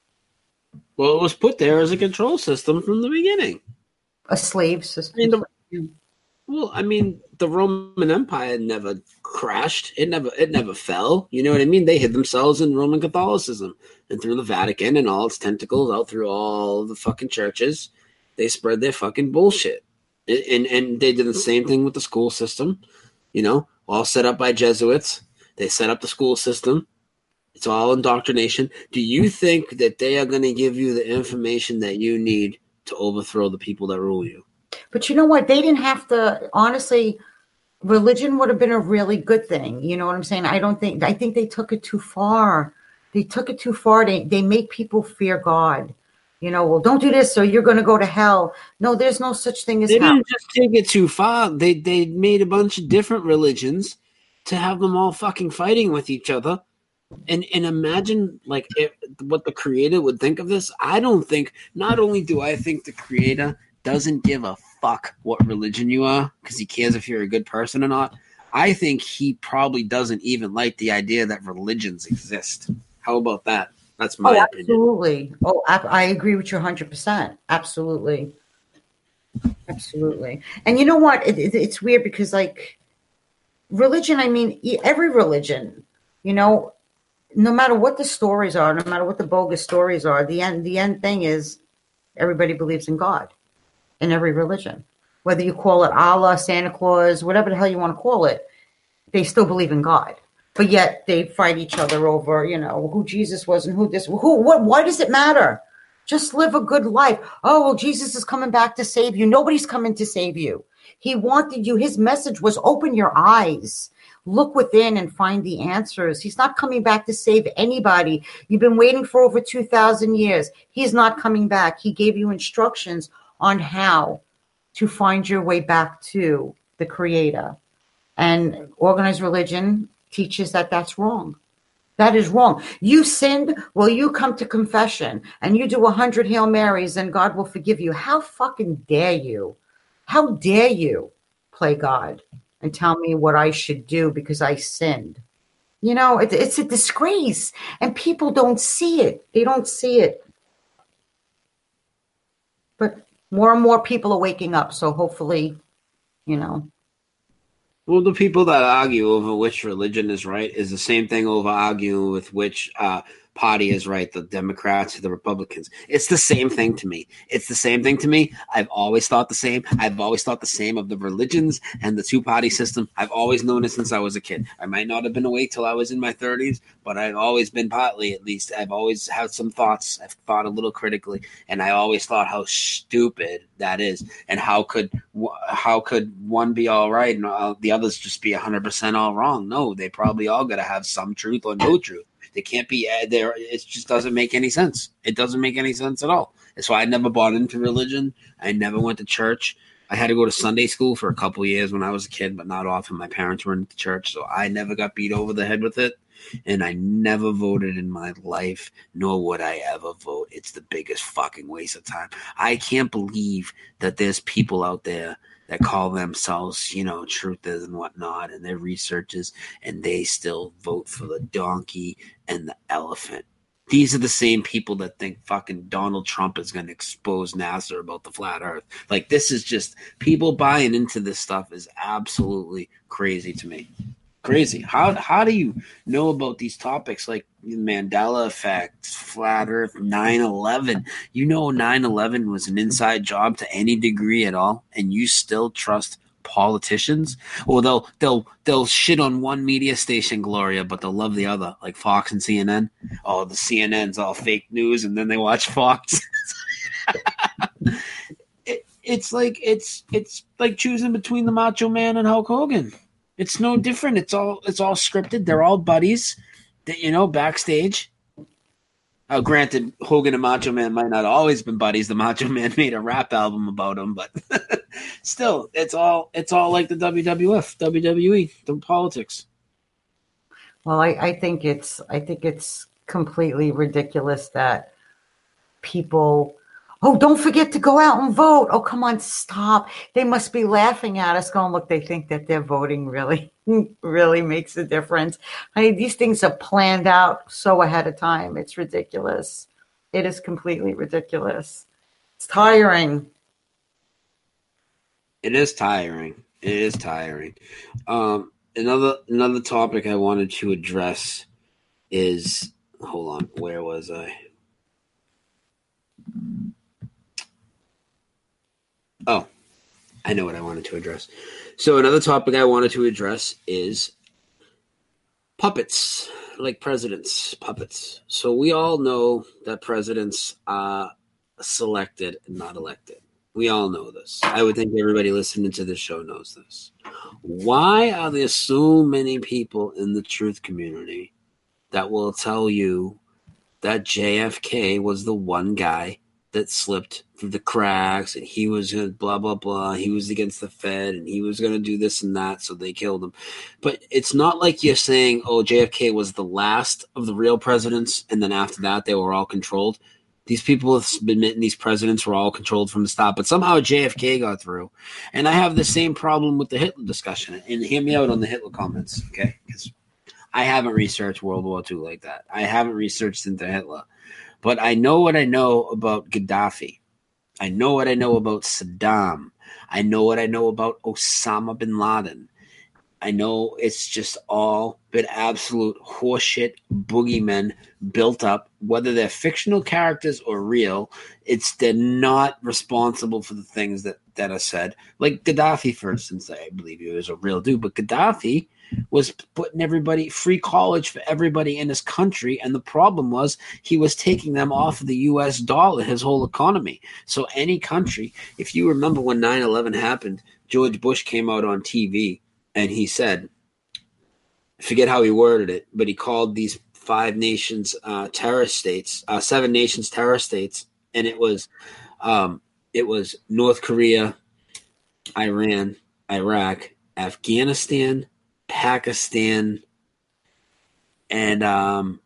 Well, it was put there as a control system from the beginning. A slave system. I mean, the, well, I mean, the Roman Empire never crashed. It never it never fell. You know what I mean? They hid themselves in Roman Catholicism and through the Vatican and all its tentacles out through all the fucking churches. They spread their fucking bullshit. And, and, and they did the same thing with the school system, you know, all set up by Jesuits. They set up the school system. It's all indoctrination. Do you think that they are going to give you the information that you need to overthrow the people that rule you? But you know what? They didn't have to, honestly, religion would have been a really good thing. You know what I'm saying? I don't think, I think they took it too far. They took it too far. They, they make people fear God. You know, well, don't do this or you're going to go to hell. No, there's no such thing as they hell. They didn't just take it too far. They, they made a bunch of different religions to have them all fucking fighting with each other. And and imagine like if, what the creator would think of this. I don't think, not only do I think the creator doesn't give a fuck what religion you are because he cares if you're a good person or not, I think he probably doesn't even like the idea that religions exist. How about that? That's my oh, opinion. Absolutely. Oh, I, I agree with you one hundred percent. Absolutely. Absolutely. And you know what? It, it, it's weird because like religion, I mean, every religion, you know, no matter what the stories are, no matter what the bogus stories are, the end, the end thing is everybody believes in God in every religion. Whether you call it Allah, Santa Claus, whatever the hell you want to call it, they still believe in God. But yet they fight each other over, you know, who Jesus was and who this, who, what, why does it matter? Just live a good life. Oh, well, Jesus is coming back to save you. Nobody's coming to save you. He wanted you. His message was open your eyes. Look within and find the answers. He's not coming back to save anybody. You've been waiting for over two thousand years. He's not coming back. He gave you instructions on how to find your way back to the Creator. And organized religion teaches that that's wrong. That is wrong. You sinned, well, you come to confession and you do a hundred Hail Marys and God will forgive you. How fucking dare you? How dare you play God and tell me what I should do because I sinned? You know, it, it's a disgrace and people don't see it. They don't see it. But more and more people are waking up. So hopefully, you know. Well, the people that argue over which religion is right is the same thing over arguing with which uh, party is right, the Democrats or the Republicans. It's the same thing to me. It's the same thing to me. I've always thought the same. I've always thought the same of the religions and the two-party system. I've always known it since I was a kid. I might not have been awake till I was in my thirties, but I've always been partly, at least. I've always had some thoughts. I've thought a little critically, and I always thought how stupid that is, and how could how could one be all right and uh, the others just be one hundred percent all wrong? No, they probably all got to have some truth or no truth. They can't be there. It just doesn't make any sense. It doesn't make any sense at all. That's why I never bought into religion. I never went to church. I had to go to Sunday school for a couple of years when I was a kid, but not often. My parents were in the church, so I never got beat over the head with it. And I never voted in my life, nor would I ever vote. It's the biggest fucking waste of time. I can't believe that there's people out there that call themselves, you know, truthers and whatnot, and their researchers, and they still vote for the donkey and the elephant. These are the same people that think fucking Donald Trump is going to expose NASA about the flat earth. Like, this is just, people buying into this stuff is absolutely crazy to me. Crazy. How how do you know about these topics like Mandela effect, flat Earth, nine eleven? You know nine eleven was an inside job to any degree at all, and you still trust politicians? Well, they'll they'll they'll shit on one media station, Gloria, but they'll love the other, like Fox and C N N. Oh, the C N N's all fake news, and then they watch Fox. it, it's like it's it's like choosing between the Macho Man and Hulk Hogan. It's no different. It's all it's all scripted. They're all buddies, that you know, backstage. Uh, granted, Hogan and Macho Man might not have always been buddies. The Macho Man made a rap album about him, but still, it's all it's all like the W W F, W W E, the politics. Well, I, I think it's I think it's completely ridiculous that people. Oh, don't forget to go out and vote. Oh, come on, stop. They must be laughing at us going, look, they think that their voting really, really makes a difference. I mean, these things are planned out so ahead of time. It's ridiculous. It is completely ridiculous. It's tiring. It is tiring. It is tiring. Um, another another topic I wanted to address is, hold on, where was I? Oh, I know what I wanted to address. So another topic I wanted to address is puppets, like presidents, puppets. So we all know that presidents are selected and not elected. We all know this. I would think everybody listening to this show knows this. Why are there so many people in the truth community that will tell you that J F K was the one guy that slipped through the cracks, and he was going to blah, blah, blah. He was against the Fed, and he was going to do this and that, so they killed him. But it's not like you're saying, oh, J F K was the last of the real presidents, and then after that they were all controlled. These people have been admitting these presidents were all controlled from the start, but somehow J F K got through. And I have the same problem with the Hitler discussion. And hear me out on the Hitler comments, okay? Because I haven't researched World War Two like that. I haven't researched into Hitler. But I know what I know about Gaddafi. I know what I know about Saddam. I know what I know about Osama bin Laden. I know it's just all been absolute horseshit boogeymen built up, whether they're fictional characters or real. It's they're not responsible for the things that, that are said. Like Gaddafi, for instance, I believe he was a real dude, but Gaddafi was putting everybody free college for everybody in his country, and the problem was he was taking them off of the U S dollar, his whole economy. So any country, if you remember when nine eleven happened, George Bush came out on T V and he said, forget how he worded it, but he called these five nations uh, terrorist states, uh, seven nations terrorist states, and it was um, it was North Korea, Iran, Iraq, Afghanistan, Pakistan, and um,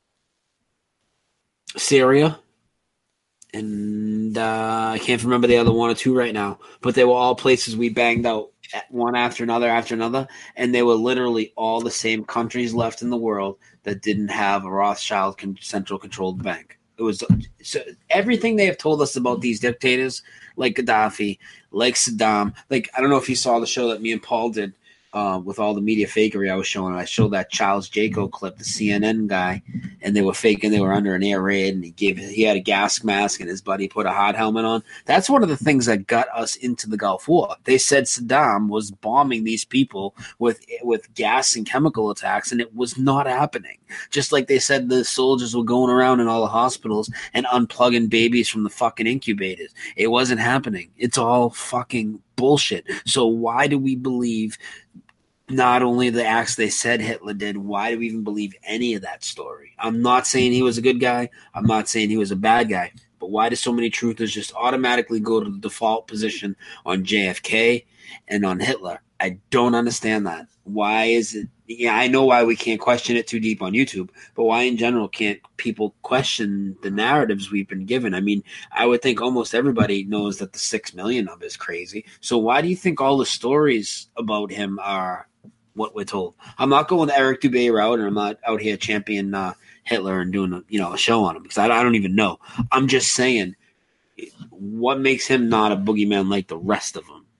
Syria, and uh, I can't remember the other one or two right now, but they were all places we banged out one after another after another, and they were literally all the same countries left in the world that didn't have a Rothschild central controlled bank. It was so everything they have told us about these dictators, like Gaddafi, like Saddam. Like I don't know if you saw the show that me and Paul did. Uh, with all the media fakery I was showing, I showed that Charles Jaco clip, the C N N guy, and they were faking they were under an air raid, and he gave he had a gas mask, and his buddy put a hard helmet on. That's one of the things that got us into the Gulf War. They said Saddam was bombing these people with with gas and chemical attacks, and it was not happening. Just like they said the soldiers were going around in all the hospitals and unplugging babies from the fucking incubators. It wasn't happening. It's all fucking bullshit. So why do we believe not only the acts they said Hitler did, why do we even believe any of that story? I'm not saying he was a good guy. I'm not saying he was a bad guy. But why do so many truthers just automatically go to the default position on J F K and on Hitler? I don't understand that. Why is it? Yeah, I know why we can't question it too deep on YouTube, but why in general can't people question the narratives we've been given? I mean, I would think almost everybody knows that the six million number is crazy. So why do you think all the stories about him are what we're told? I'm not going the Eric Dubé route, and I'm not out here championing uh, Hitler and doing a, you know a show on him because I, I don't even know. I'm just saying, what makes him not a boogeyman like the rest of them?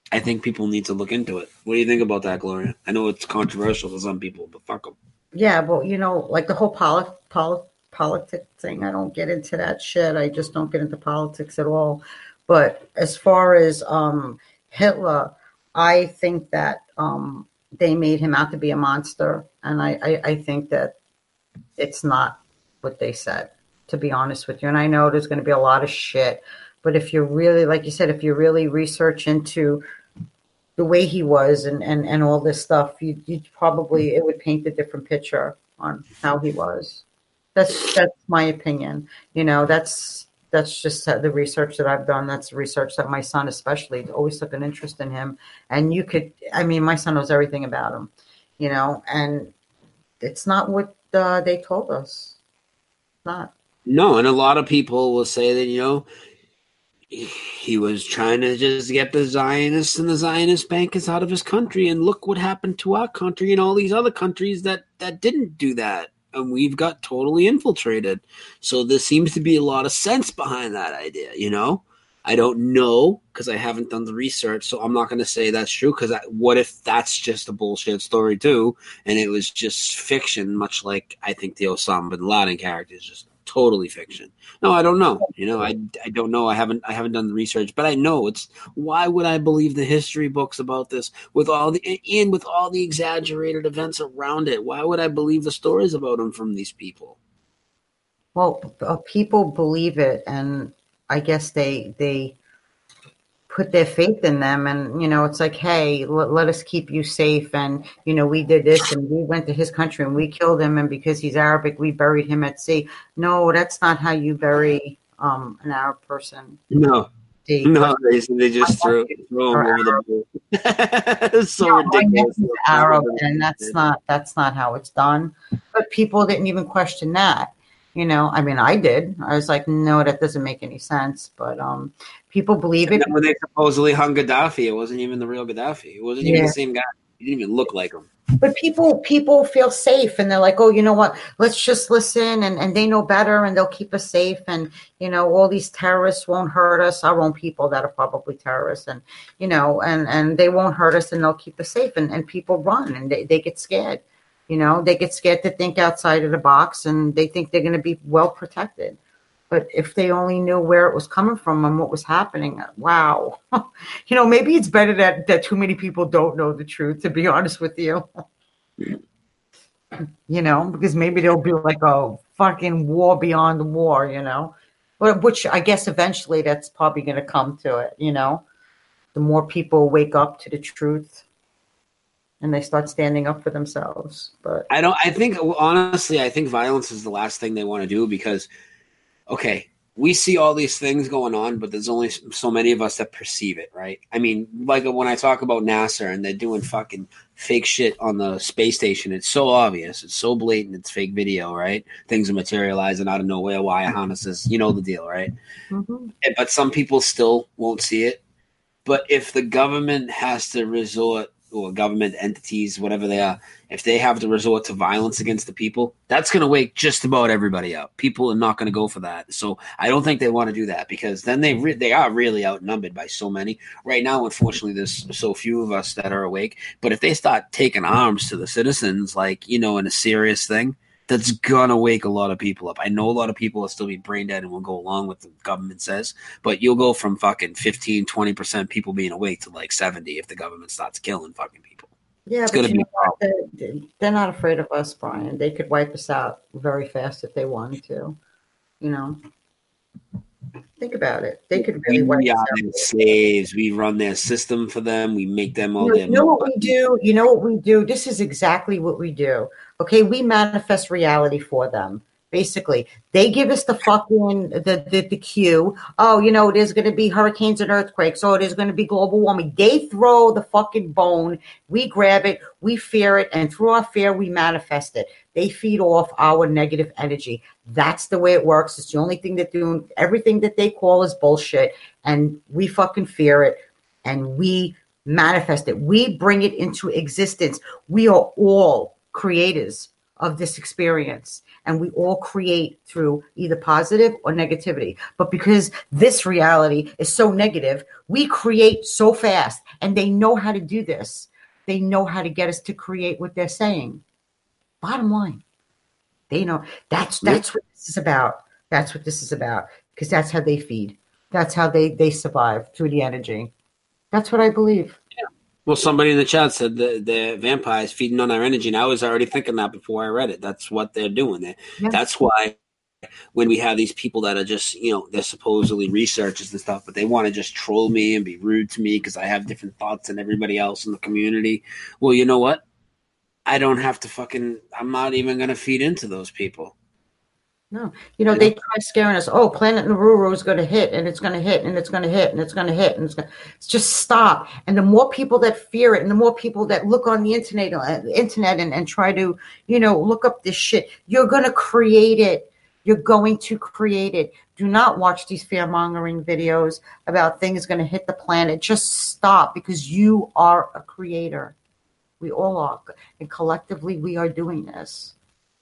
I think people need to look into it. What do you think about that, Gloria? I know it's controversial to some people, but fuck them. Yeah, well, you know, like the whole poli- poli- politic thing, I don't get into that shit. I just don't get into politics at all. But as far as um, Hitler, I think that um, they made him out to be a monster. And I, I, I think that it's not what they said, to be honest with you. And I know there's going to be a lot of shit. But if you really, like you said, if you really research into the way he was and, and, and all this stuff, you you probably it would paint a different picture on how he was. That's that's my opinion. You know, that's that's just the research that I've done. That's research that my son especially always took an interest in him. And you could, I mean, my son knows everything about him, you know, and it's not what uh, they told us. It's not. No, and a lot of people will say that, you know, he was trying to just get the Zionists and the Zionist bankers out of his country, and look what happened to our country and all these other countries that, that didn't do that. And we've got totally infiltrated. So there seems to be a lot of sense behind that idea, you know? I don't know because I haven't done the research, so I'm not going to say that's true because what if that's just a bullshit story too, and it was just fiction, much like I think the Osama bin Laden character is just totally fiction. No, I don't know. You know, I, I don't know. I haven't I haven't done the research, but I know it's. Why would I believe the history books about this with all the and with all the exaggerated events around it? Why would I believe the stories about them from these people? Well, uh, people believe it, and I guess they they put their faith in them, and you know it's like, hey, let, let us keep you safe, and you know we did this and we went to his country and we killed him, and because he's Arabic we buried him at sea. No, that's not how you bury um an Arab person. No, See, no, they, they my just throw, nephews throw them are over Arab. the boat. It's so No, my ridiculous. nephew's Arab, and that's not that's not how it's done. But people didn't even question that. You know, I mean, I did. I was like, no, that doesn't make any sense. But um, people believe And it. then when they supposedly hung Gaddafi, it wasn't even the real Gaddafi. It wasn't even Yeah. the same guy. He didn't even look like him. But people people feel safe, and they're like, oh, you know what? Let's just listen, and, and they know better, and they'll keep us safe. And you know, all these terrorists won't hurt us. Our own people that are probably terrorists, and you know, and, and they won't hurt us, and they'll keep us safe. And, and people run, and they, they get scared. You know, they get scared to think outside of the box, and they think they're going to be well protected. But if they only knew where it was coming from and what was happening, wow. You know, maybe it's better that, that too many people don't know the truth, to be honest with you. You know, because maybe there'll be like a fucking war beyond the war, you know, which I guess eventually that's probably going to come to it, you know, the more people wake up to the truth and they start standing up for themselves. But I don't, I think, honestly, I think violence is the last thing they want to do because, okay, we see all these things going on, but there's only so many of us that perceive it, right? I mean, like when I talk about NASA and they're doing fucking fake shit on the space station, it's so obvious. It's so blatant. It's fake video, right? Things are materializing out of nowhere. Wire harnesses, you know the deal, right? mm-hmm. But some people still won't see it. But if the government has to resort, or government entities, whatever they are, if they have to resort to violence against the people, that's going to wake just about everybody up. People are not going to go for that. So I don't think they want to do that because then they re- they are really outnumbered by so many. Right now, unfortunately, there's so few of us that are awake. But if they start taking arms to the citizens, like, you know, in a serious thing, that's gonna wake a lot of people up. I know a lot of people will still be brain dead and will go along with what the government says, but you'll go from fucking fifteen, twenty percent people being awake to like seventy if the government starts killing fucking people. Yeah, It's but gonna you be know what? They, they're not afraid of us, Brian. They could wipe us out very fast if they wanted to. You know, think about it. They could really wipe we us are out. their slaves. We run their system for them. We make them You all know, their you know what money. we do? You know what we do? This is exactly what we do. Okay, we manifest reality for them. Basically, they give us the fucking the the, the cue. Oh, you know, there's going to be hurricanes and earthquakes. Oh, there's going to be global warming. They throw the fucking bone. We grab it. We fear it, and through our fear, we manifest it. They feed off our negative energy. That's the way it works. It's the only thing that do. Everything that they call is bullshit, and we fucking fear it, and we manifest it. We bring it into existence. We are all creators of this experience. And we all create through either positive or negativity. But because this reality is so negative, we create so fast, and they know how to do this. They know how to get us to create what they're saying. Bottom line, they know that's that's yep. what this is about. That's what this is about, because that's how they feed. That's how they, they survive, through the energy. That's what I believe. Yeah. Well, somebody in the chat said the, the vampires feeding on our energy, and I was already thinking that before I read it. That's what they're doing. They, yeah. That's why when we have these people that are just, you know, they're supposedly researchers and stuff, but they want to just troll me and be rude to me because I have different thoughts than everybody else in the community. Well, you know what? I don't have to fucking – I'm not even going to feed into those people. No, you know, they try scaring us. Oh, Planet Naruru is going to hit, and it's going to hit, and it's going to hit, and it's going to hit, and it's going to just stop. And the more people that fear it, and the more people that look on the internet, uh, internet, and, and try to, you know, look up this shit, you're going to create it. You're going to create it. Do not watch these fear mongering videos about things going to hit the planet. Just stop, because you are a creator. We all are, and collectively, we are doing this.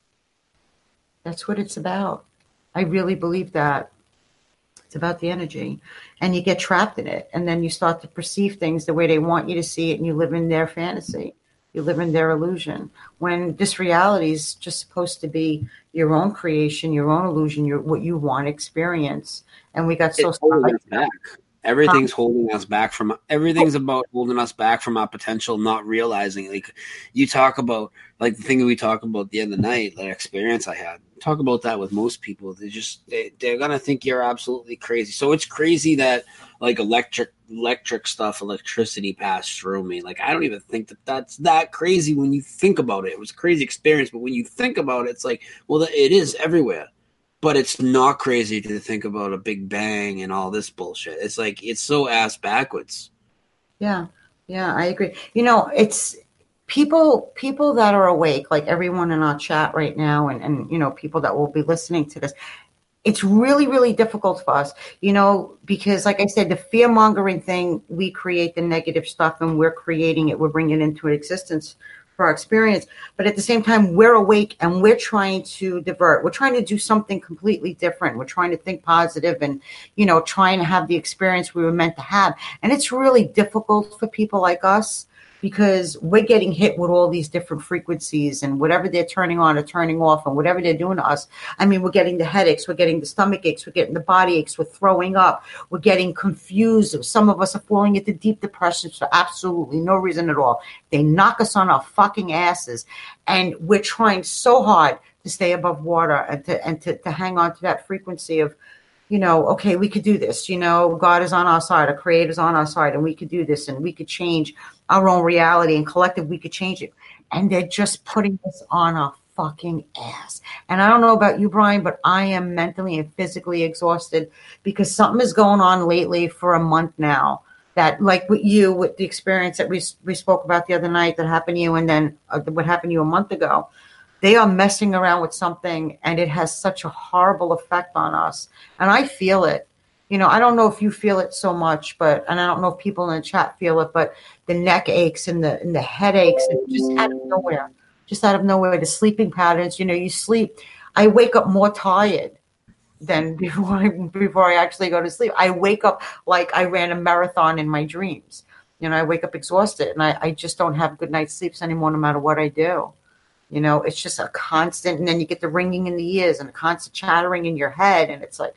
That's what it's about. I really believe that. It's about the energy. And you get trapped in it. And then you start to perceive things the way they want you to see it. And you live in their fantasy. You live in their illusion. When this reality is just supposed to be your own creation, your own illusion, your what you want to experience. And we got so back. Everything's huh? holding us back from everything's about holding us back from our potential, not realizing. Like you talk about, like the thing that we talked about the other night, that experience I had. Talk about that with most people. They just they, they're gonna think you're absolutely crazy. So it's crazy that like electric electric stuff, electricity passed through me. Like I don't even think that that's that crazy when you think about it. It was a crazy experience, but when you think about it, it's like, well, it is everywhere. But it's not crazy to think about a Big Bang and all this bullshit. It's like, it's so ass backwards. Yeah. Yeah, I agree. You know, it's people, people that are awake, like everyone in our chat right now, and, and, you know, people that will be listening to this, it's really, really difficult for us, you know, because like I said, the fear mongering thing, we create the negative stuff and we're creating it. We're bringing it into existence for our experience. But at the same time, we're awake and we're trying to divert. We're trying to do something completely different. We're trying to think positive and, you know, trying to have the experience we were meant to have. And it's really difficult for people like us because we're getting hit with all these different frequencies and whatever they're turning on or turning off and whatever they're doing to us. I mean, we're getting the headaches, we're getting the stomach aches, we're getting the body aches, we're throwing up, we're getting confused. Some of us are falling into deep depressions for absolutely no reason at all. They knock us on our fucking asses, and we're trying so hard to stay above water and to and to, to hang on to that frequency of, you know, okay, we could do this. You know, God is on our side, our Creator's on our side, and we could do this, and we could change our own reality, and collective, we could change it. And they're just putting us on our fucking ass. And I don't know about you, Brian, but I am mentally and physically exhausted because something is going on lately for a month now. That, like with you, with the experience that we we spoke about the other night that happened to you, and then uh, what happened to you a month ago. They are messing around with something, and it has such a horrible effect on us. And I feel it. You know, I don't know if you feel it so much, but, and I don't know if people in the chat feel it, but the neck aches and the and the headaches, and just out of nowhere, just out of nowhere, the sleeping patterns. You know, you sleep. I wake up more tired than before I, before I actually go to sleep. I wake up like I ran a marathon in my dreams. You know, I wake up exhausted, and I, I just don't have good night's sleeps anymore, no matter what I do. You know, it's just a constant, and then you get the ringing in the ears and a constant chattering in your head, and it's like,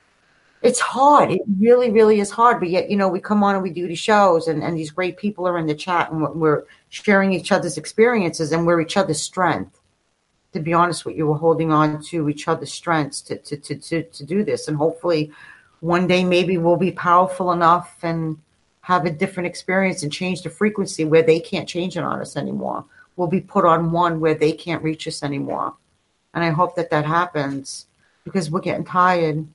it's hard. It really, really is hard. But yet, you know, we come on and we do these shows, and, and these great people are in the chat, and we're sharing each other's experiences, and we're each other's strength. To be honest with you, we're holding on to each other's strengths to to to to, to do this, and hopefully, one day maybe we'll be powerful enough and have a different experience and change the frequency where they can't change it on us anymore. We'll be put on one where they can't reach us anymore, and I hope that that happens because we're getting tired.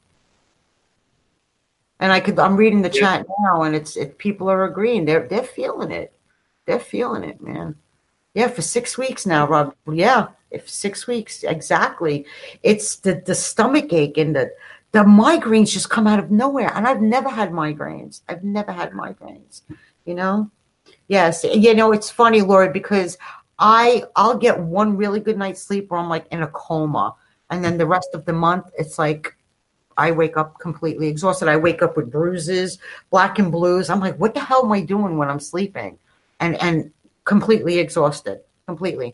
And I could, I'm reading the chat now, and it's, it, people are agreeing. They're, they're feeling it. They're feeling it, man. Yeah, for six weeks now, Rob. Yeah, if six weeks, exactly. It's the, the stomach ache and the, the migraines just come out of nowhere. And I've never had migraines. I've never had migraines, you know? Yes. You know, it's funny, Lori, because I I'll get one really good night's sleep where I'm like in a coma, and then the rest of the month it's like I wake up completely exhausted. I wake up with bruises, black and blues. I'm like, what the hell am I doing when I'm sleeping? And and completely exhausted, completely.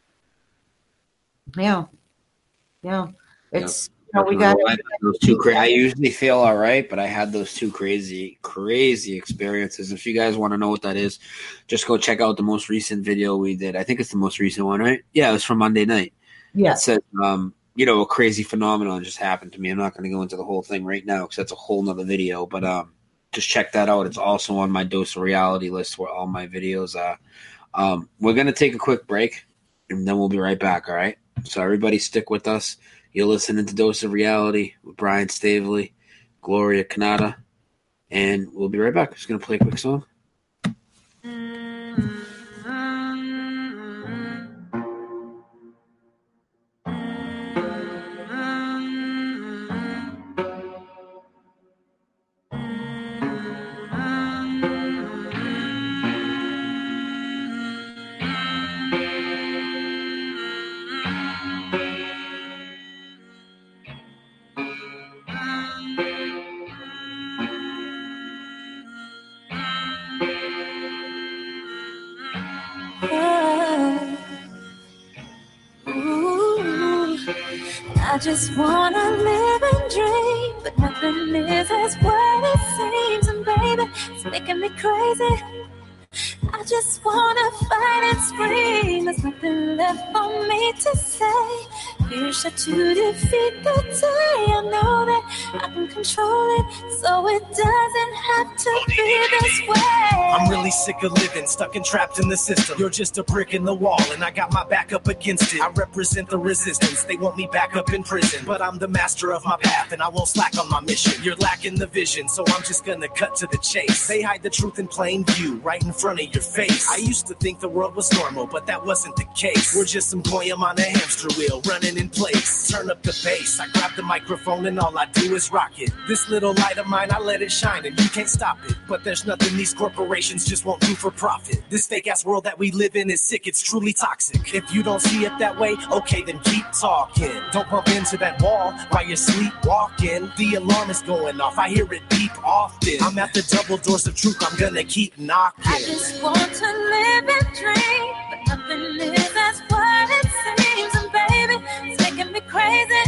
Yeah, yeah. Yeah. It's you know, we got I had those two. Cra- I usually feel all right, but I had those two crazy, crazy experiences. If you guys want to know what that is, just go check out the most recent video we did. I think it's the most recent one, right? Yeah, it was from Monday night. Yeah. It said, um, you know, a crazy phenomenon just happened to me. I'm not going to go into the whole thing right now because that's a whole nother video. But um, just check that out. It's also on my Dose of Reality list where all my videos are. Um, we're going to take a quick break, and then we'll be right back, all right? So everybody stick with us. You're listening to Dose of Reality with Brian Stavely, Gloria Canada, and we'll be right back. Just going to play a quick song. I just wanna live and dream, but nothing is as what it seems. And baby, it's making me crazy. I just wanna fight and scream. There's nothing left for me to say. Fear shot to defeat the day. I know that I can control it, so it doesn't have to be this way. I'm really sick of living, stuck and trapped in the system. You're just a brick in the wall, and I got my back up against it. I represent the resistance, they want me back up in prison. But I'm the master of my path, and I won't slack on my mission. You're lacking the vision, so I'm just gonna cut to the chase. They hide the truth in plain view, right in front of your face. I used to think the world was normal, but that wasn't the case. We're just some goyim on a hamster wheel, running in place. Turn up the bass, I grab the microphone, and all I do is rock it. This little light of mine, I let it shine, and you can't stop it. But there's nothing these corporations just won't do for profit. This fake-ass world that we live in is sick, it's truly toxic. If you don't see it that way, okay, then keep talking. Don't bump into that wall while you're sleepwalking. The alarm is going off, I hear it beep often. I'm at the double doors of truth, I'm gonna keep knocking. I just want to live and dream, but nothing is as what it seems. And baby, it's making me crazy.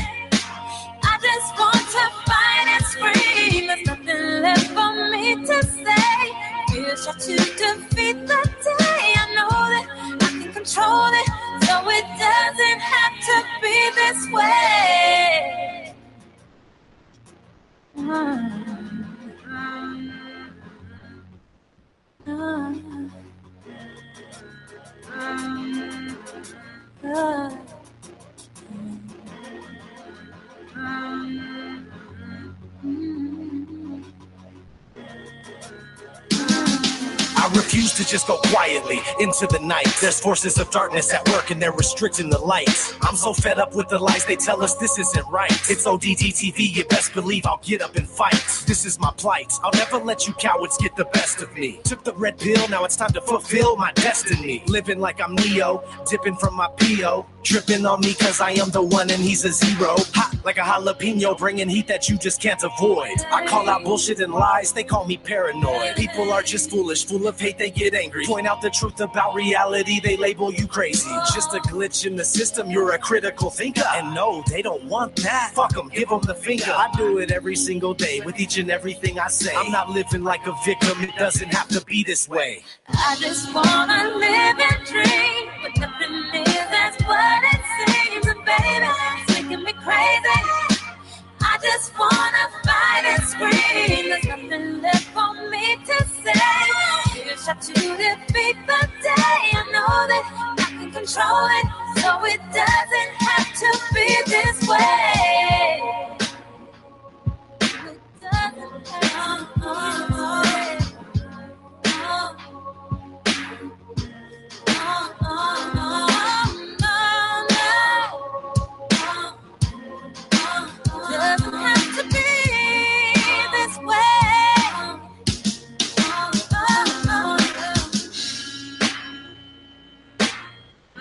I just want to fight and scream. There's nothing left for me to say. Fear shot to defeat the day. I know that I can control it, so it doesn't have to be this way. Mm. Mm. Mm. Mm. I refuse to just go quietly into the night. There's forces of darkness at work and they're restricting the light. I'm so fed up with the lies they tell us this isn't right. It's O D D T V, you best believe I'll get up and fight. This is my plight, I'll never let you cowards get the best of me. Took the red pill, now it's time to fulfill my destiny. Living like I'm Neo, dipping from my P O. Tripping on me cause I am the one and he's a zero. Hot like a jalapeno, bringing heat that you just can't avoid. I call out bullshit and lies, they call me paranoid. People are just foolish, full of hate, they get angry. Point out the truth about reality, they label you crazy. Just a glitch in the system, you're a critical thinker. And no, they don't want that. Fuck them, give them the finger. I do it every single day with each and everything I say. I'm not living like a victim, it doesn't have to be this way. I just wanna live and dream, but nothing is as what it seems. And baby, it's making me crazy. I just wanna fight and scream. There's nothing left for me to say. Fear shot to defeat the day. I know that I can control it, so it doesn't have to be this way. It doesn't have to be this way. Oh, oh, oh, no, no. Doesn't have to be this way. Oh, oh, oh.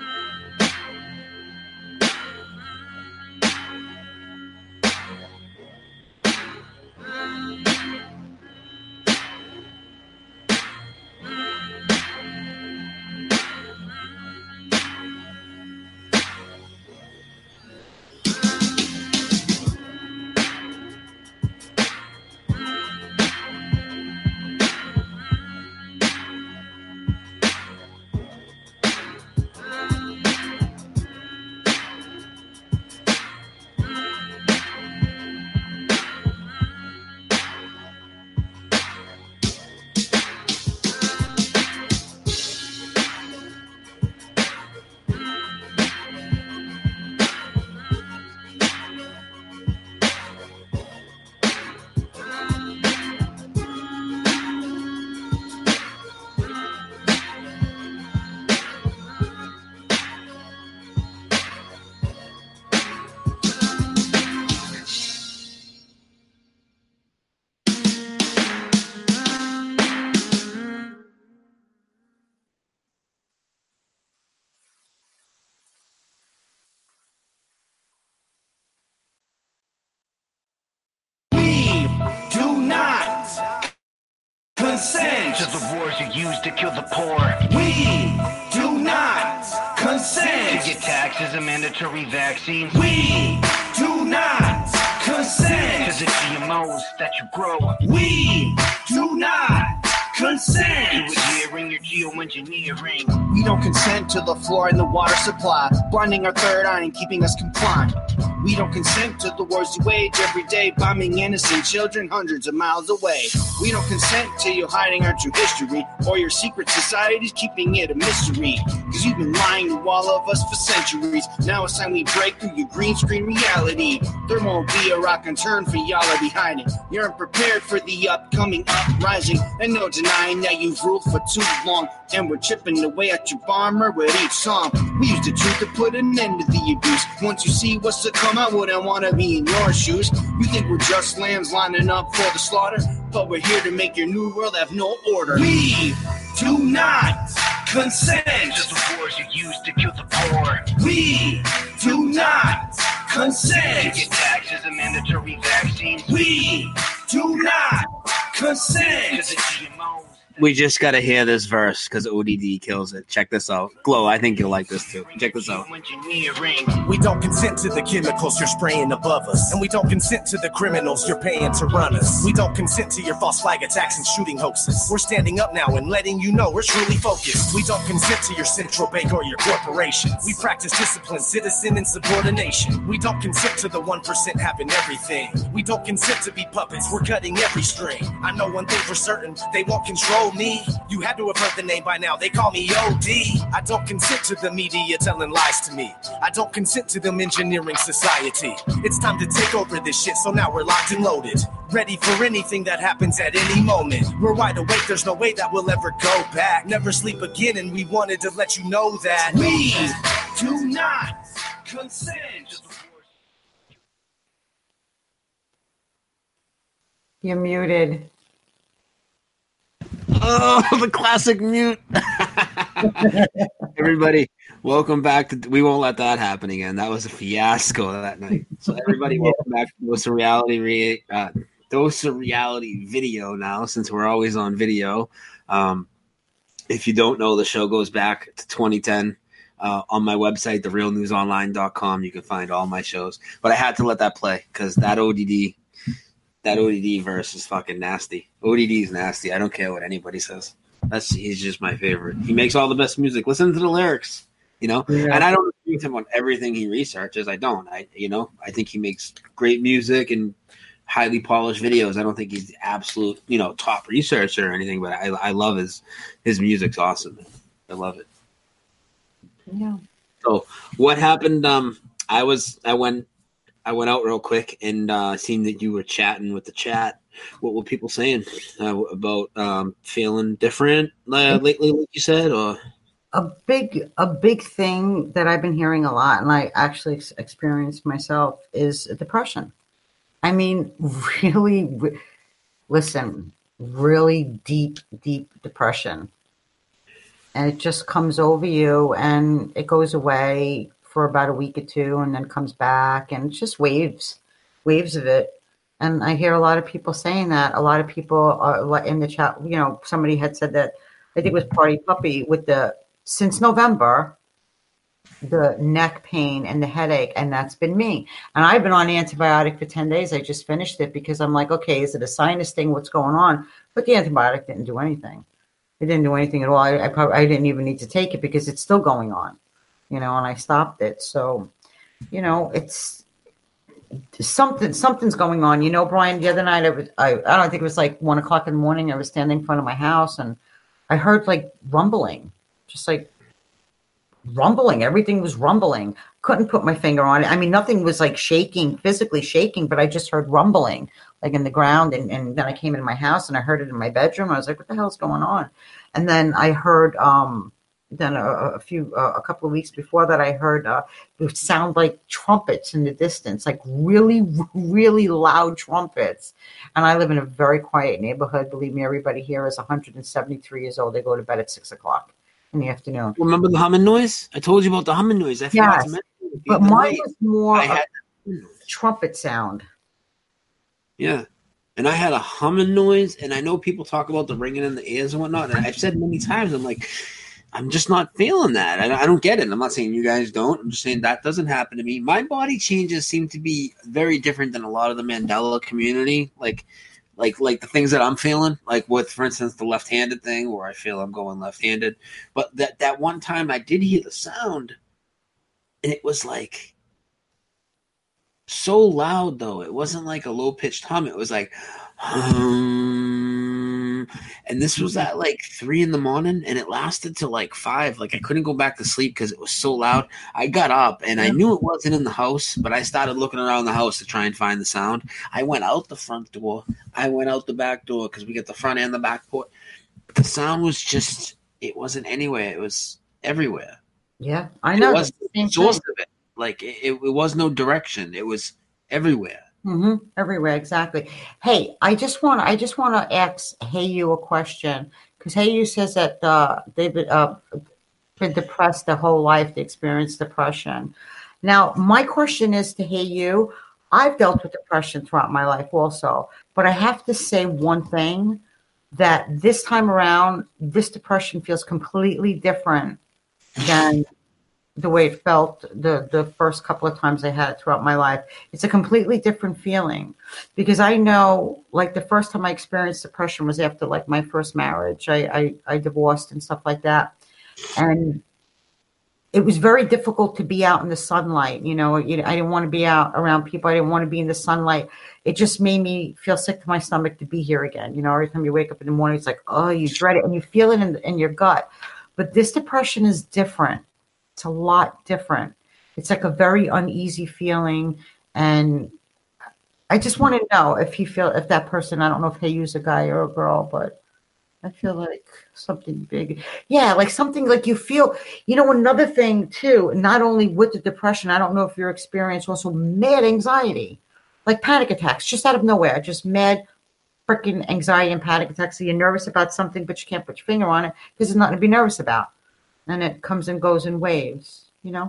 to the wars you use to kill the poor. We do not To consent. get taxes and mandatory vaccines. We do not To consent. the G M Os that you grow. We do not To consent. adhering your geoengineering. We don't consent to the floor and the water supply, blinding our third eye and keeping us compliant. We don't consent to the wars you wage every day, bombing innocent children hundreds of miles away. We don't consent to you hiding our true history, or your secret societies keeping it a mystery. Cause you've been lying to all of us for centuries. Now it's time we break through your green screen reality. There won't be a rock and turn for y'all to be hiding. You're unprepared for the upcoming uprising, and no denying that you've ruled for too long. And we're chipping away at your bomber with each song. We use the truth to put an end to the abuse. Once you see what's to come, I wouldn't want to be in your shoes. You think we're just lambs lining up for the slaughter, but we're here to make your new world have no order. We do not consent. To the wars you use to kill the poor. We do not To consent. get taxes and mandatory vaccines. We do not To consent. the G M Os. We just got to hear this verse because O D D kills it. Check this out. Glow, I think you'll like this too. Check this out. Geoengineering. We don't consent to the chemicals you're spraying above us. And we don't consent to the criminals you're paying to run us. We don't consent to your false flag attacks and shooting hoaxes. We're standing up now and letting you know we're truly focused. We don't consent to your central bank or your corporations. We practice discipline, citizen, and subordination. We don't consent to the one percent having everything. We don't consent to be puppets, we're cutting every string. I know one thing for certain, they won't control me. You had to have heard the name by now, they call me O D. I don't consent to the media telling lies to me. I don't consent to them engineering society. It's time to take over this shit, so now we're locked and loaded. Ready for anything that happens at any moment. We're wide awake, there's no way that we'll ever go back. Never sleep again, and we wanted to let you know that we do not consent. You're muted. Oh, the classic mute. Everybody, welcome back to. We won't let that happen again. That was a fiasco that night. So everybody, welcome back to Dose of Reality. Re, uh, Dose of Reality video now, since we're always on video. Um, if you don't know, the show goes back to twenty ten. Uh, on my website, the real news online dot com, you can find all my shows. But I had to let that play because that O D D. That O D D verse is fucking nasty. O D D is nasty. I don't care what anybody says. That's he's just my favorite. He makes all the best music. Listen to the lyrics, you know. Yeah. And I don't agree with him on everything he researches. I don't. I you know I think he makes great music and highly polished videos. I don't think he's the absolute you know top researcher or anything. But I I love his his music's awesome. I love it. Yeah. So what happened? Um, I was I went. I went out real quick and uh, seen that you were chatting with the chat. What were people saying uh, about um, feeling different uh, lately, like you said? Or A big, a big thing that I've been hearing a lot, and I actually ex- experienced myself, is depression. I mean, really, re- listen, really deep, deep depression. And it just comes over you and it goes away for about a week or two and then comes back, and it's just waves, waves of it. And I hear a lot of people saying that. A lot of people are in the chat, you know, somebody had said that, I think it was Party Puppy, with the, since November, the neck pain and the headache, and that's been me. And I've been on antibiotic for ten days. I just finished it because I'm like, okay, is it a sinus thing? What's going on? But the antibiotic didn't do anything. It didn't do anything at all. I, I probably, I didn't even need to take it because it's still going on. You know, and I stopped it. So, you know, it's something, something's going on. You know, Brian, the other night, I was, I, I don't think it was like one o'clock in the morning. I was standing in front of my house and I heard like rumbling, just like rumbling. Everything was rumbling. Couldn't put my finger on it. I mean, nothing was like shaking, physically shaking, but I just heard rumbling like in the ground. And, and then I came into my house and I heard it in my bedroom. I was like, what the hell's going on? And then I heard, um, Then a, a few, uh, a couple of weeks before that, I heard uh, it would sound like trumpets in the distance, like really, really loud trumpets. And I live in a very quiet neighborhood. Believe me, everybody here is one hundred seventy-three years old. They go to bed at six o'clock in the afternoon. remember the humming noise? I told you about the humming noise. I forgot Yes, to mention it the but other mine night. was more I a had, trumpet sound. yeah. and I had a humming noise. And I know people talk about the ringing in the ears and whatnot. And I've said many times, I'm like, I'm just not feeling that. I, I don't get it. I'm not saying you guys don't. I'm just saying that doesn't happen to me. My body changes seem to be very different than a lot of the Mandela community. Like, like, like the things that I'm feeling, like with, for instance, the left-handed thing where I feel I'm going left-handed. But that, that one time I did hear the sound, and it was like so loud, though. It wasn't like a low-pitched hum. It was like, hum. And this was at like three in the morning, and it lasted till like five. Like I couldn't go back to sleep because it was so loud. I got up, and I knew it wasn't in the house, but I started looking around the house to try and find the sound. I went out the front door. I went out the back door because we get the front and the back port. The sound was just, it wasn't anywhere. It was everywhere. Yeah, I know. It was the source of it. Like it, it was no direction. It was everywhere. Mm-hmm. Everywhere, exactly. Hey, I just want I just want to ask Hey You a question, because Hey You says that uh, they've been, uh, been depressed their whole life. They experienced depression. Now, my question is to Hey You. I've dealt with depression throughout my life also, but I have to say one thing, that this time around, this depression feels completely different than the way it felt the, the first couple of times I had it throughout my life. It's a completely different feeling, because I know, like, the first time I experienced depression was after, like, my first marriage. I, I, I divorced and stuff like that. And it was very difficult to be out in the sunlight. You know, you know, I didn't want to be out around people. I didn't want to be in the sunlight. It just made me feel sick to my stomach to be here again. You know, every time you wake up in the morning, it's like, oh, you dread it, and you feel it in, in your gut. But this depression is different. It's a lot different. It's like a very uneasy feeling. And I just want to know if you feel, if that person, I don't know if they use a guy or a girl, but I feel like something big. Yeah, like something like you feel, you know, another thing too, not only with the depression, I don't know if you're experiencing also mad anxiety, like panic attacks, just out of nowhere, just mad freaking anxiety and panic attacks. So you're nervous about something, but you can't put your finger on it because there's nothing to be nervous about. And it comes and goes in waves, you know?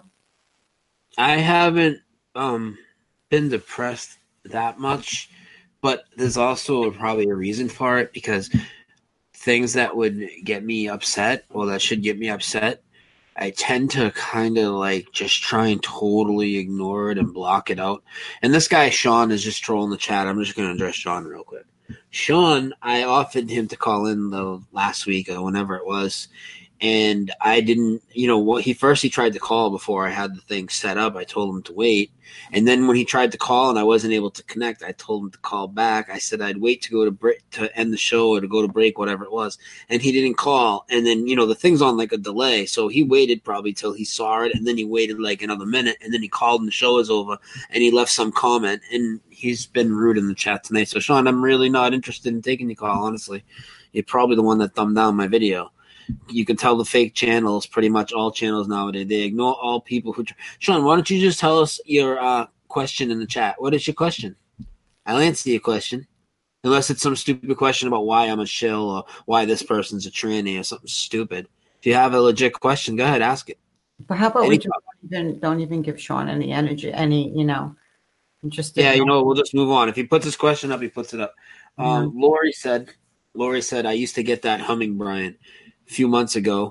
I haven't um, been depressed that much, but there's also probably a reason for it, because things that would get me upset, or that should get me upset, I tend to kind of like just try and totally ignore it and block it out. And this guy, Sean, is just trolling the chat. I'm just going to address Sean real quick. Sean, I offered him to call in the last week or whenever it was. And I didn't, you know, what he first he tried to call before I had the thing set up. I told him to wait. And then when he tried to call and I wasn't able to connect, I told him to call back. I said I'd wait to go to break, to end the show, or to go to break, whatever it was. And he didn't call. And then, you know, the thing's on like a delay. So he waited probably till he saw it. And then he waited like another minute. And then he called and the show was over. And he left some comment. And he's been rude in the chat tonight. So, Sean, I'm really not interested in taking your call, honestly. You're probably the one that thumbed down my video. You can tell the fake channels, pretty much all channels nowadays, they ignore all people who try. Sean, why don't you just tell us your uh, question in the chat? What is your question? I'll answer your question. Unless it's some stupid question about why I'm a shill, or why this person's a tranny, or something stupid. If you have a legit question, go ahead, ask it. But how about Any we just don't even, don't even give Sean any energy, any, you know, just. Yeah, you know, we'll just move on. If he puts his question up, he puts it up. Um, mm-hmm. Lori said, Lori said, I used to get that humming, Brian, a few months ago,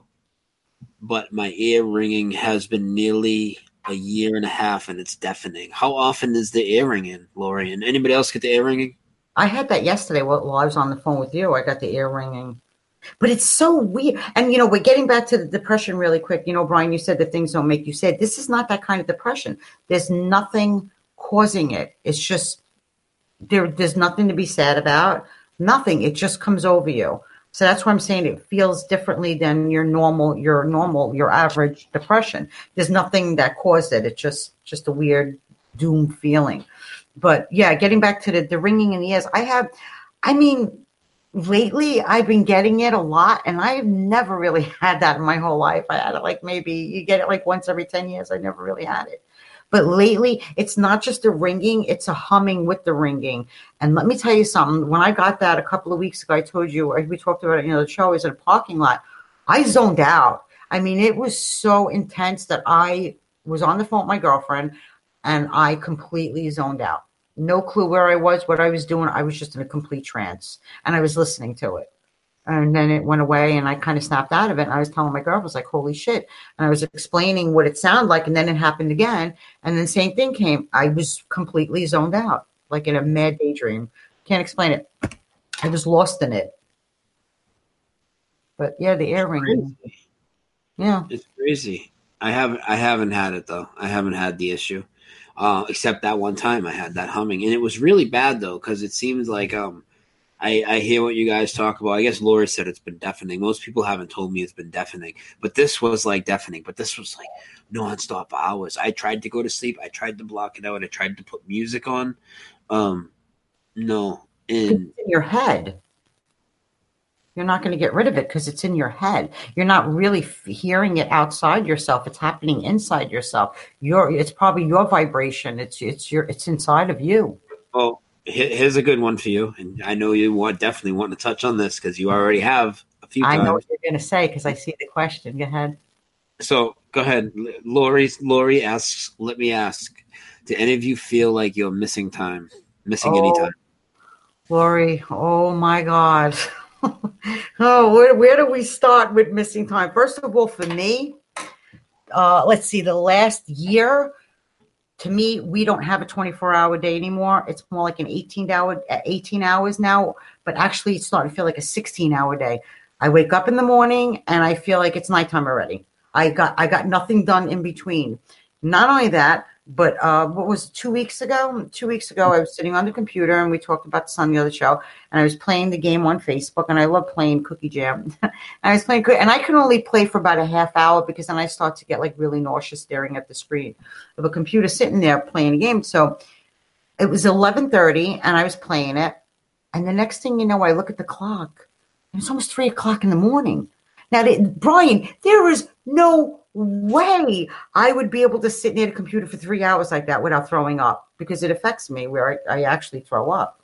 but my ear ringing has been nearly a year and a half, and it's deafening. How often is the ear ringing, Lori? And anybody else get the ear ringing? I had that yesterday while I was on the phone with you. I got the ear ringing. But it's so weird. And, you know, we're getting back to the depression really quick. You know, Brian, you said that things don't make you sad. This is not that kind of depression. There's nothing causing it. It's just there. There's nothing to be sad about. Nothing. It just comes over you. So that's why I'm saying it feels differently than your normal, your normal, your average depression. There's nothing that caused it. It's just, just a weird doom feeling. But yeah, getting back to the, the ringing in the ears, I have, I mean, lately I've been getting it a lot, and I've never really had that in my whole life. I had it like maybe you get it like once every ten years. I never really had it. But lately, it's not just a ringing, it's a humming with the ringing. And let me tell you something. When I got that a couple of weeks ago, I told you, we talked about it, you know, the show is in a parking lot. I zoned out. I mean, it was so intense that I was on the phone with my girlfriend, and I completely zoned out. no clue where I was, what I was doing. I was just in a complete trance, and I was listening to it. And then it went away, and I kind of snapped out of it. And I was telling my girl, I was like, holy shit. And I was explaining what it sounded like, and then it happened again. And then same thing came. I was completely zoned out, like in a mad daydream. Can't explain it. I was lost in it. But yeah, the ear ringing. Yeah. It's crazy. I haven't I haven't had it though. I haven't had the issue. Uh, except that one time I had that humming. And it was really bad though, because it seems like um I, I hear what you guys talk about. I guess Laura said it's been deafening. Most people haven't told me it's been deafening, but this was like deafening. But this was like nonstop hours. I tried to go to sleep. I tried to block it out. I tried to put music on. Um, no, and It's in your head. You're not going to get rid of it because it's in your head. You're not really f- hearing it outside yourself. It's happening inside yourself. Your it's probably your vibration. It's it's your it's inside of you. well, he- here's a good one for you. And I know you want definitely want to touch on this because you already have a few I times. know what you're going to say because I see the question. Go ahead. So go ahead, Lori. Lori asks. Let me ask: do any of you feel like you're missing time, missing any Oh, time? Lori, oh my God. Oh, where, where do we start with missing time? First of all, for me, uh, let's see, the last year, to me, we don't have a twenty-four hour day anymore. It's more like an eighteen hour, eighteen hours now, but actually it's starting to feel like a sixteen hour day. I wake up in the morning and I feel like it's nighttime already. I got, I got nothing done in between. Not only that, but uh, what was it, two weeks ago? Two weeks ago, I was sitting on the computer and we talked about this on the other show. And I was playing the game on Facebook, and I love playing Cookie Jam. And I was playing, and I can only play for about a half hour because then I start to get like really nauseous staring at the screen of a computer sitting there playing a game. So it was eleven thirty, and I was playing it. And the next thing you know, I look at the clock, and it's almost three o'clock in the morning. Now, they, Brian, there is no way I would be able to sit near the computer for three hours like that without throwing up, because it affects me where I, I actually throw up.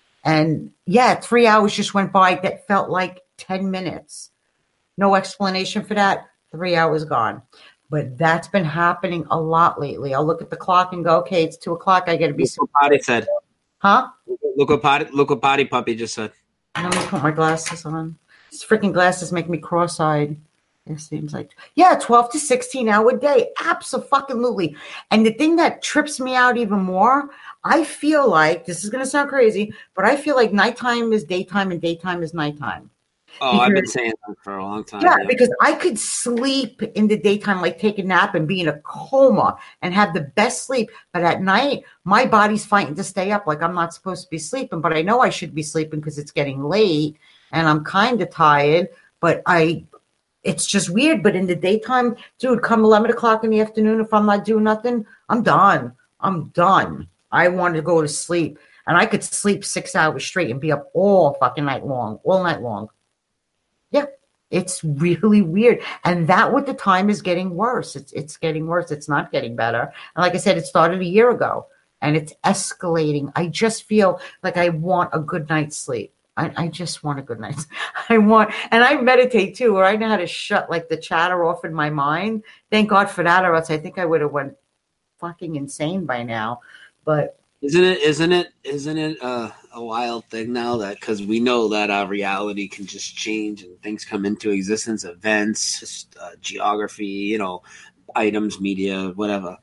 And yeah, three hours just went by that felt like ten minutes. No explanation for that. Three hours gone. But that's been happening a lot lately. I'll look at the clock and go, okay, it's two o'clock. I got to be. Look what Potty said. Huh? Look what Potty, look what Potty Puppy just said. Let me put my glasses on. These freaking glasses make me cross-eyed. It seems like, yeah, twelve to sixteen hour day. Absolutely. And the thing that trips me out even more, I feel like, this is going to sound crazy, but I feel like nighttime is daytime and daytime is nighttime. Oh, Because, I've been saying that for a long time. yeah, Yeah. because I could sleep in the daytime, like take a nap and be in a coma and have the best sleep. But at night, my body's fighting to stay up. Like I'm not supposed to be sleeping, but I know I should be sleeping because it's getting late and I'm kind of tired. But I, it's just weird. But in the daytime, dude, come eleven o'clock in the afternoon, if I'm not doing nothing, I'm done. I'm done. I want to go to sleep. And I could sleep six hours straight and be up all fucking night long, all night long. Yeah, it's really weird. And that with the time is getting worse. It's it's getting worse. It's not getting better. And like I said, it started a year ago and it's escalating. I just feel like I want a good night's sleep. I, I just want a good night's I want, and I meditate too, where I know how to shut like the chatter off in my mind. Thank God for that, or else I think I would have went fucking insane by now. But Isn't it? Isn't it? Isn't it uh, a wild thing now that because we know that our reality can just change and things come into existence, events, just, uh, geography, you know, items, media, whatever.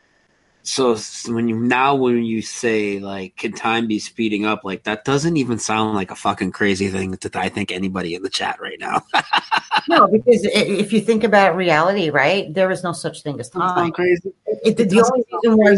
So when you now when you say like, can time be speeding up? Like that doesn't even sound like a fucking crazy thing that I think anybody in the chat right now. no, because if you think about reality, right, there is no such thing as time. Sound crazy? It, the, the only reason why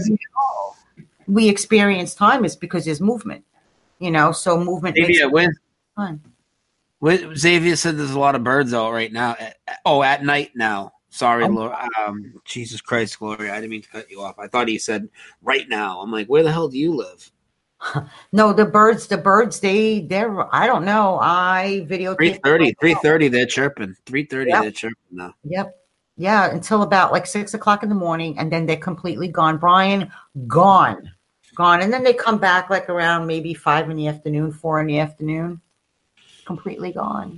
we, we experience time is because there's movement. You know, so movement makes Xavier, when, time. when Xavier said there's a lot of birds out right now. Oh, at night now. Sorry, Oh. Laura. Um, Jesus Christ, Gloria. I didn't mean to cut you off. I thought he said right now. I'm like, where the hell do you live? No, the birds, the birds, they, they're, I don't know. I videotape. three thirty, three thirty, they're chirping. three thirty, Yep. they're chirping now. Yep. Yeah, until about like six o'clock in the morning, and then they're completely gone. Brian, gone. Gone. And then they come back like around maybe five in the afternoon, four in the afternoon. Completely gone.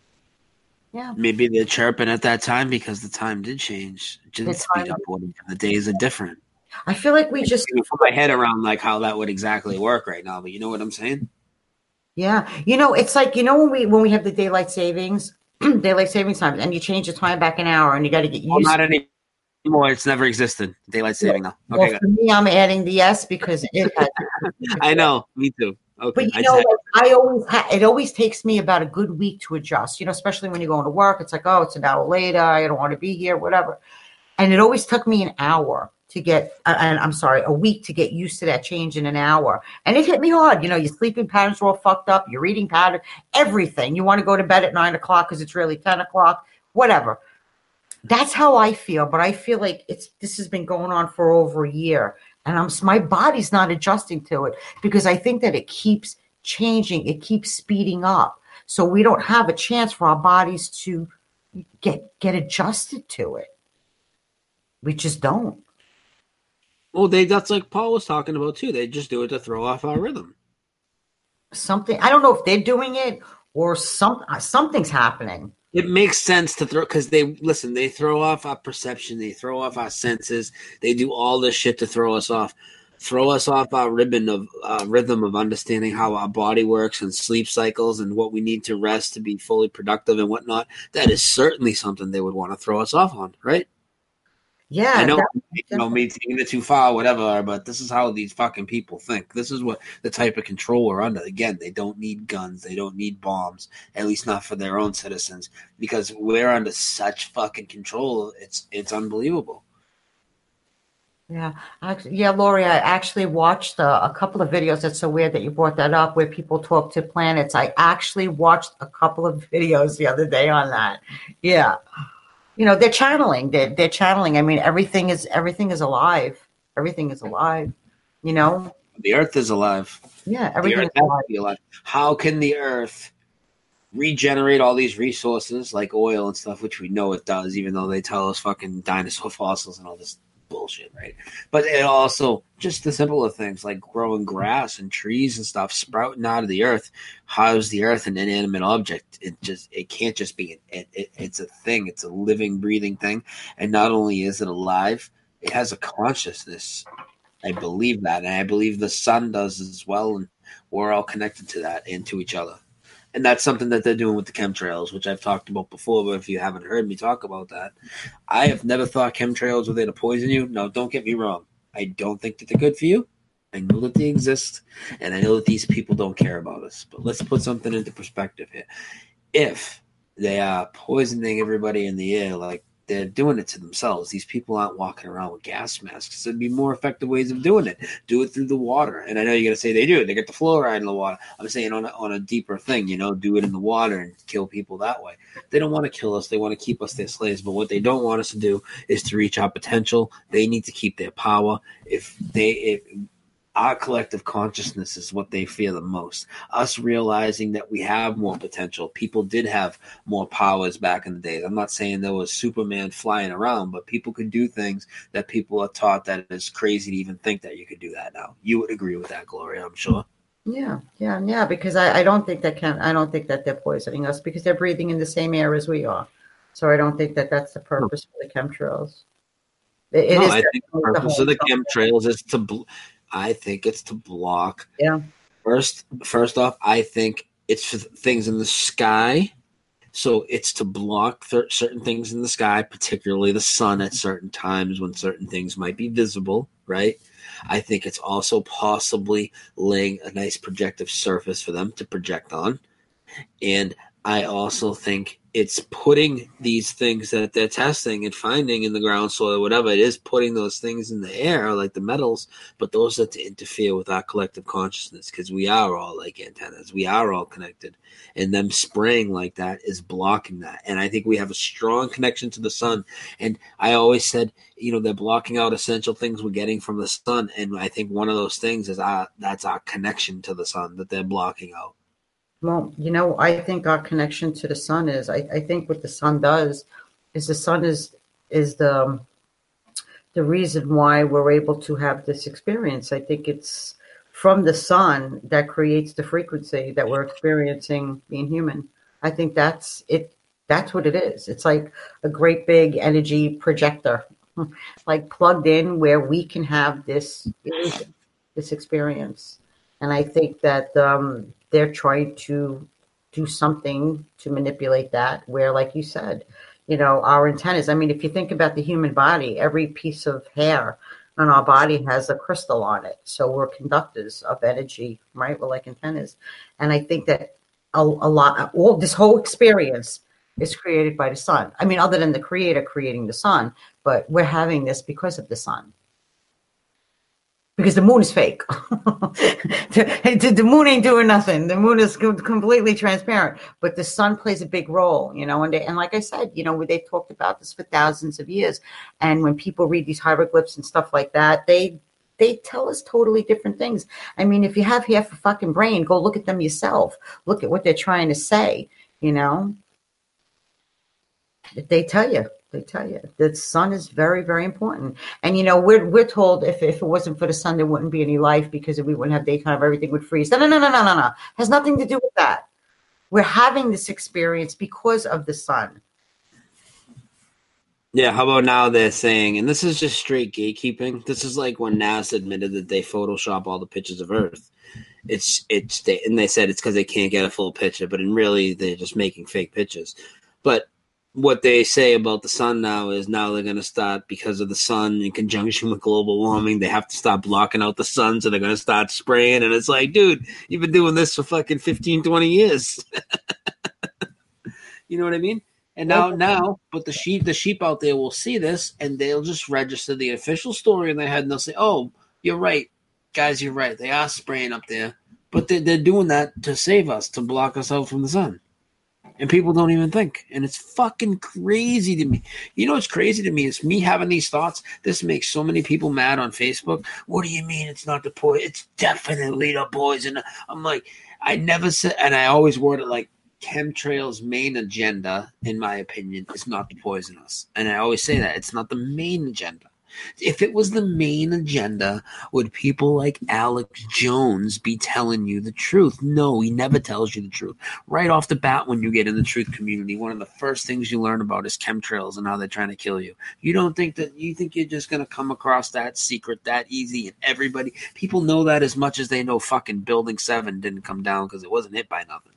Yeah. Maybe they're chirping at that time because the time did change. It didn't The speed time- up. The days are different. I feel like we just I put my head around like how that would exactly work right now, but you know what I'm saying? yeah. You know, it's like, you know, when we when we have the daylight savings, daylight savings time, and you change the time back an hour, and you got to get Well, used not to it. anymore. It's never existed. Daylight saving now. Well, Okay, for me, I'm adding the S because it has. I know. Me too. Okay, But you I know, just like, I always ha- it always takes me about a good week to adjust. You know, especially when you're going to work, it's like, oh, it's an hour later. I don't want to be here, whatever. And it always took me an hour to get, uh, and I'm sorry, a week to get used to that change in an hour. And it hit me hard. You know, your sleeping patterns are all fucked up. Your reading pattern, everything. You want to go to bed at nine o'clock because it's really ten o'clock, whatever. That's how I feel. But I feel like it's this has been going on for over a year, and I'm my body's not adjusting to it because I think that it keeps changing. It keeps speeding up. So we don't have a chance for our bodies to get get adjusted to it. We just don't. well, they that's like Paul was talking about too. They just do it to throw off our rhythm. Something I don't know if they're doing it or some something's happening. It makes sense to throw because they listen. They throw off our perception. They throw off our senses. They do all this shit to throw us off, throw us off our ribbon of uh, rhythm of understanding how our body works and sleep cycles and what we need to rest to be fully productive and whatnot. That is certainly something they would want to throw us off on, right? Yeah, I know, that- you know, me taking it too far, whatever, but this is how these fucking people think. This is what the type of control we're under. Again, they don't need guns. They don't need bombs, at least not for their own citizens, because we're under such fucking control. It's it's unbelievable. yeah, actually, yeah, Lori. I actually watched uh, a couple of videos. That's so weird that you brought that up, where people talk to planets. I actually watched a couple of videos the other day on that. Yeah, you know, they're channeling. They're they're channeling. I mean, everything is everything is alive. Everything is alive. You know. The Earth is alive. Yeah, The everything Earth is has alive. to be alive. How can the Earth regenerate all these resources like oil and stuff, which we know it does, even though they tell us fucking dinosaur fossils and all this bullshit, right? But it also just the simpler things like growing grass and trees and stuff sprouting out of the earth. How is the earth an inanimate object? It just it can't just be it, it, it's a thing. It's a living, breathing thing, and not only is it alive, it has a consciousness. I believe that, and I believe the sun does as well, and we're all connected to that and to each other. And that's something that they're doing with the chemtrails, which I've talked about before. But if you haven't heard me talk about that, I have never thought chemtrails were there to poison you. No, don't get me wrong. I don't think that they're good for you. I know that they exist, and I know that these people don't care about us. But let's put something into perspective here. If they are poisoning everybody in the air, like they're doing it to themselves, these people aren't walking around with gas masks. There'd be more effective ways of doing it. Do it through the water. And I know you're going to say they do. They get the fluoride in the water. I'm saying on a, on a deeper thing, you know, do it in the water and kill people that way. They don't want to kill us. They want to keep us their slaves. But what they don't want us to do is to reach our potential. They need to keep their power. If they... If, our collective consciousness is what they fear the most. Us realizing that we have more potential. People did have more powers back in the days. I'm not saying there was Superman flying around, but people could do things that people are taught that it's crazy to even think that you could do that now. You would agree with that, Gloria, I'm sure. Yeah, yeah, yeah. Because I, I don't think that can I don't think that they're poisoning us because they're breathing in the same air as we are. So I don't think that that's the purpose for the chemtrails. It, it no, is I think the definitely purpose of the whole- chemtrails is to... Bl- I think it's to block. Yeah. First, first off, I think it's for things in the sky. So it's to block th- certain things in the sky, particularly the sun at certain times when certain things might be visible, right? I think it's also possibly laying a nice projective surface for them to project on. And I also think it's putting these things that they're testing and finding in the ground soil, whatever it is, putting those things in the air, like the metals, but those are to interfere with our collective consciousness because we are all like antennas. We are all connected. And them spraying like that is blocking that. And I think we have a strong connection to the sun. And I always said, you know, they're blocking out essential things we're getting from the sun. And I think one of those things is our, that's our connection to the sun that they're blocking out. Well, you know, I think our connection to the sun is. I, I think what the sun does is the sun is is the the reason why we're able to have this experience. I think it's from the sun that creates the frequency that we're experiencing being human. I think that's it. That's what it is. It's like a great big energy projector. like plugged in where we can have this illusion, this experience. And I think that um, they're trying to do something to manipulate that where, like you said, you know, our antennas. I mean, if you think about the human body, every piece of hair on our body has a crystal on it. So we're conductors of energy, right? We're like antennas. And I think that a, a lot, all this whole experience is created by the sun. I mean, other than the creator creating the sun, but we're having this because of the sun. Because the moon is fake. the, the moon ain't doing nothing. The moon is completely transparent, but the sun plays a big role, you know. And they, and like I said, you know, they've talked about this for thousands of years. And when people read these hieroglyphs and stuff like that, they they tell us totally different things. I mean, if you have half a fucking brain, go look at them yourself. Look at what they're trying to say, you know. They tell you. They tell you the sun is very, very important. And, you know, we're we're told if, if it wasn't for the sun, there wouldn't be any life because we wouldn't have daytime, everything would freeze. No, no, no, no, no, no, no. Has nothing to do with that. We're having this experience because of the sun. Yeah, how about now they're saying, and this is just straight gatekeeping. This is like when NASA admitted that they Photoshop all the pictures of Earth. It's it's they, and they said it's because they can't get a full picture, but in really they're just making fake pictures. But what they say about the sun now is now they're going to start, because of the sun in conjunction with global warming, they have to stop blocking out the sun, so they're going to start spraying. And it's like, dude, you've been doing this for fucking fifteen, twenty years. You know what I mean? And now, now, but the sheep, the sheep out there will see this, and they'll just register the official story in their head, and they'll say, oh, you're right. Guys, you're right. They are spraying up there. But they're, they're doing that to save us, to block us out from the sun. And people don't even think. And it's fucking crazy to me. You know what's crazy to me is me having these thoughts. This makes so many people mad on Facebook. What do you mean it's not the poison? It's definitely the poison. I'm like, I never said, and I always word it like, chemtrails' main agenda, in my opinion, is not to poison us. And I always say that. It's not the main agenda. If it was the main agenda, would people like Alex Jones be telling you the truth? No, he never tells you the truth. Right off the bat, when you get in the truth community, one of the first things you learn about is chemtrails and how they're trying to kill you. You don't think that you think you're just going to come across that secret that easy, and everybody, people know that as much as they know fucking Building seven didn't come down because it wasn't hit by nothing.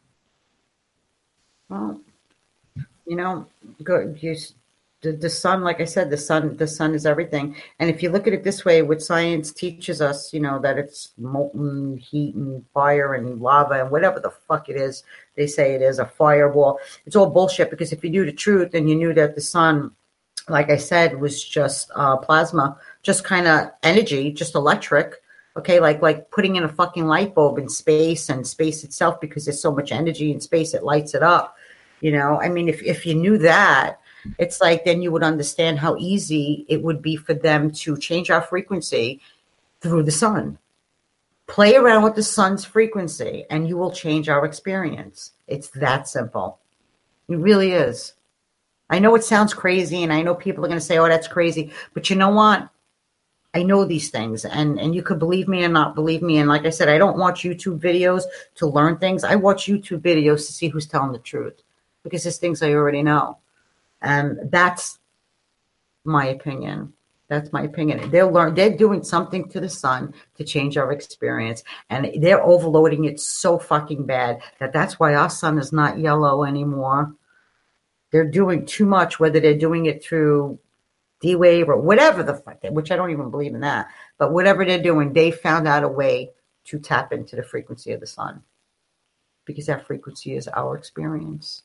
Well, you know, good. You, the, the sun, like I said, the sun, the sun is everything. And if you look at it this way, what science teaches us, you know, that it's molten heat and fire and lava and whatever the fuck it is, they say it is a fireball. It's all bullshit, because if you knew the truth and you knew that the sun, like I said, was just uh, plasma, just kind of energy, just electric. Okay, like like putting in a fucking light bulb in space, and space itself, because there's so much energy in space, it lights it up. You know, I mean, if, if you knew that, it's like then you would understand how easy it would be for them to change our frequency through the sun. Play around with the sun's frequency and you will change our experience. It's that simple. It really is. I know it sounds crazy, and I know people are going to say, oh, that's crazy. But you know what? I know these things, and, and you could believe me or not believe me. And like I said, I don't watch YouTube videos to learn things. I watch YouTube videos to see who's telling the truth, because there's things I already know. And that's my opinion. That's my opinion. They'll learn. They're doing something to the sun to change our experience, and they're overloading it so fucking bad that that's why our sun is not yellow anymore. They're doing too much, whether they're doing it through D-Wave or whatever the fuck, which I don't even believe in that. But whatever they're doing, they found out a way to tap into the frequency of the sun, because that frequency is our experience.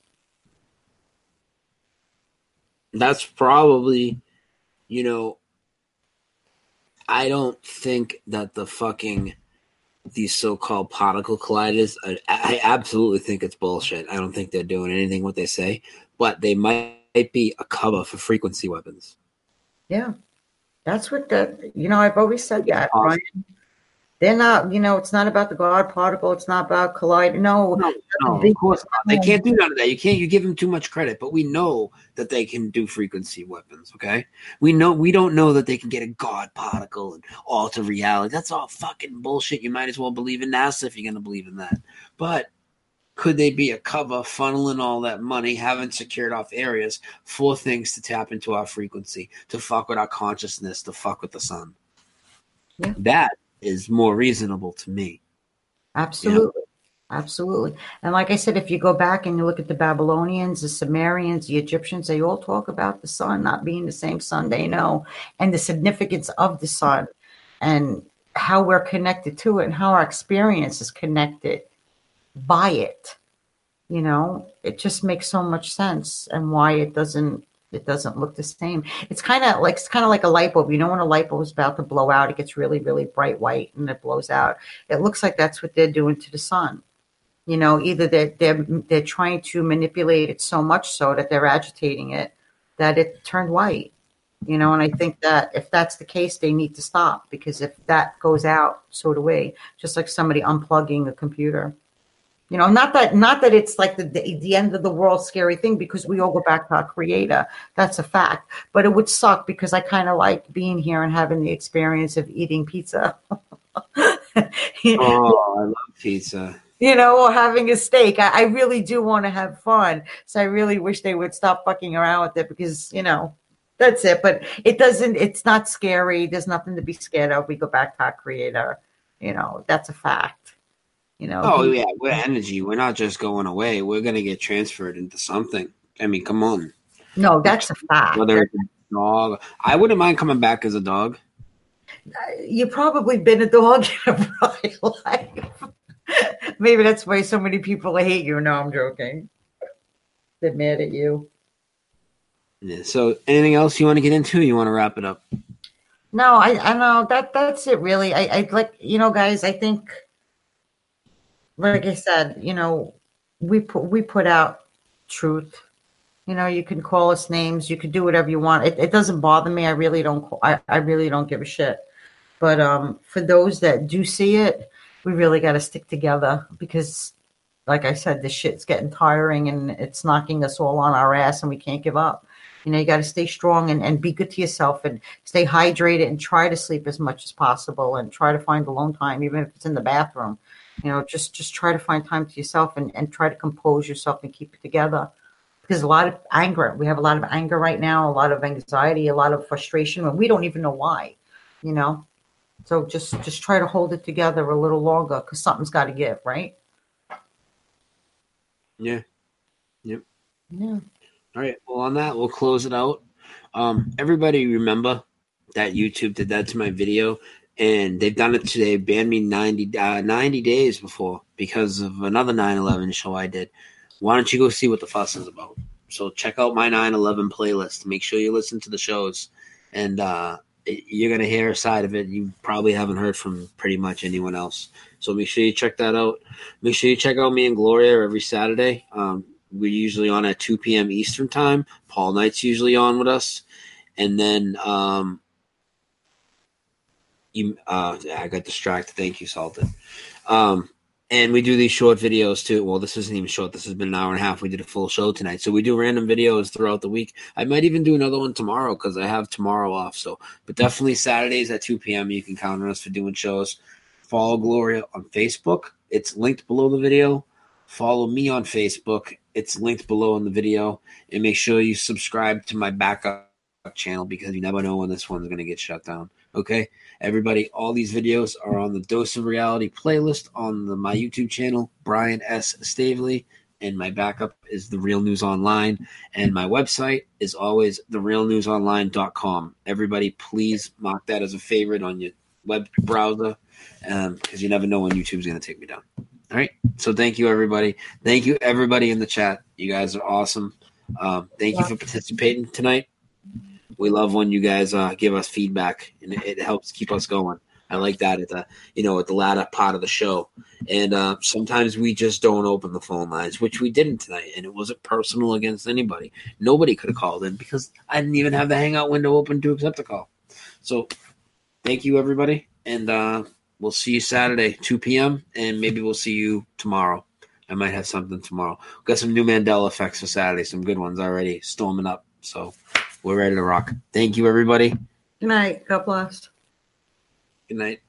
That's probably, you know, I don't think that the fucking, these so-called particle colliders, I, I absolutely think it's bullshit. I don't think they're doing anything what they say, but they might be a cover for frequency weapons. Yeah, that's what the, you know, I've always said that, Brian. They're not, you know, it's not about the God particle. It's not about collide. No, no, no of course not. They can't do none of that. You can't, you give them too much credit, but we know that they can do frequency weapons, okay? We know, we don't know that they can get a God particle and alter reality. That's all fucking bullshit. You might as well believe in NASA if you're going to believe in that. But Could they be a cover funneling all that money, having secured off areas for things to tap into our frequency, to fuck with our consciousness, to fuck with the sun? Yeah. That is more reasonable to me. Absolutely. Absolutely. And like I said, if you go back and you look at the Babylonians, the Sumerians, the Egyptians, they all talk about the sun not being the same sun they know, and the significance of the sun and how we're connected to it and how our experience is connected by it. You know, it just makes so much sense, and why it doesn't it doesn't look the same. It's kind of like it's kind of like a light bulb. You know, when a light bulb is about to blow out, it gets really, really bright white and it blows out. It looks like that's what they're doing to the sun. You know, either they're, they're, they're trying to manipulate it so much so that they're agitating it, that it turned white. You know, and I think that if that's the case, they need to stop, because if that goes out, so do we. Just like somebody unplugging a computer. You know, not that not that it's like the, the, the end of the world scary thing, because we all go back to our creator. That's a fact. But it would suck, because I kind of like being here and having the experience of eating pizza. Oh, I love pizza. You know, or having a steak. I, I really do want to have fun. So I really wish they would stop fucking around with it, because, you know, that's it. But it doesn't, it's not scary. There's nothing to be scared of. We go back to our creator. You know, that's a fact. You know. Oh, he, yeah, we're energy. We're not just going away. We're going to get transferred into something. I mean, come on. No, that's a fact. Whether it's a dog. I wouldn't mind coming back as a dog. You've probably been a dog in a prior life. Maybe that's why so many people hate you. No, I'm joking. They're mad at you. Yeah, so anything else you want to get into? Or you want to wrap it up? No, I, I know that that's it really. I, I like, you know, guys, I think, like I said, you know, we put, we put out truth. You know, you can call us names. You can do whatever you want. It, it doesn't bother me. I really don't, I, I really don't give a shit. But um, for those that do see it, we really got to stick together, because, like I said, this shit's getting tiring and it's knocking us all on our ass, and we can't give up. You know, you got to stay strong and, and be good to yourself, and stay hydrated, and try to sleep as much as possible, and try to find alone time, even if it's in the bathroom. You know, just, just try to find time to yourself, and, and try to compose yourself and keep it together. Because a lot of anger, we have a lot of anger right now, a lot of anxiety, a lot of frustration, and we don't even know why, you know. So just, just try to hold it together a little longer, because something's got to give, right? Yeah. Yep. Yeah. All right. Well, on that, we'll close it out. Um, everybody remember that YouTube did that to my video, and they've done it today. Banned me ninety, uh, ninety days before because of another nine eleven show I did. Why don't you go see what the fuss is about? So check out my nine eleven playlist. Make sure you listen to the shows, and uh, you're going to hear a side of it you probably haven't heard from pretty much anyone else. So make sure you check that out. Make sure you check out me and Gloria every Saturday. Um, we're usually on at two p.m. Eastern time. Paul Knight's usually on with us. And then um, you, uh, I got distracted. Thank you, Salted. Um, and we do these short videos too. Well, this isn't even short. This has been an hour and a half. We did a full show tonight. So we do random videos throughout the week. I might even do another one tomorrow because I have tomorrow off. So, but definitely Saturdays at two p.m. You can count on us for doing shows. Follow Gloria on Facebook. It's linked below the video. Follow me on Facebook. It's linked below in the video. And make sure you subscribe to my backup channel, because you never know when this one's going to get shut down. Okay? Everybody, all these videos are on the Dose of Reality playlist on the, my YouTube channel, Brian S. Stavely. And my backup is The Real News Online. And my website is always the real news online dot com. Everybody, please mark that as a favorite on your web browser, um, because you never know when YouTube's going to take me down. All right. So thank you, everybody. Thank you, everybody in the chat. You guys are awesome. Um, thank you for participating tonight. We love when you guys uh, give us feedback, and it, it helps keep us going. I like that at the, you know, at the latter part of the show. And uh, sometimes we just don't open the phone lines, which we didn't tonight. And it wasn't personal against anybody. Nobody could have called in because I didn't even have the Hangout window open to accept a call. So thank you, everybody. And uh, we'll see you Saturday, two p.m. And maybe we'll see you tomorrow. I might have something tomorrow. We've got some new Mandela effects for Saturday, some good ones already storming up. So we're ready to rock. Thank you, everybody. Good night. God bless. Good night.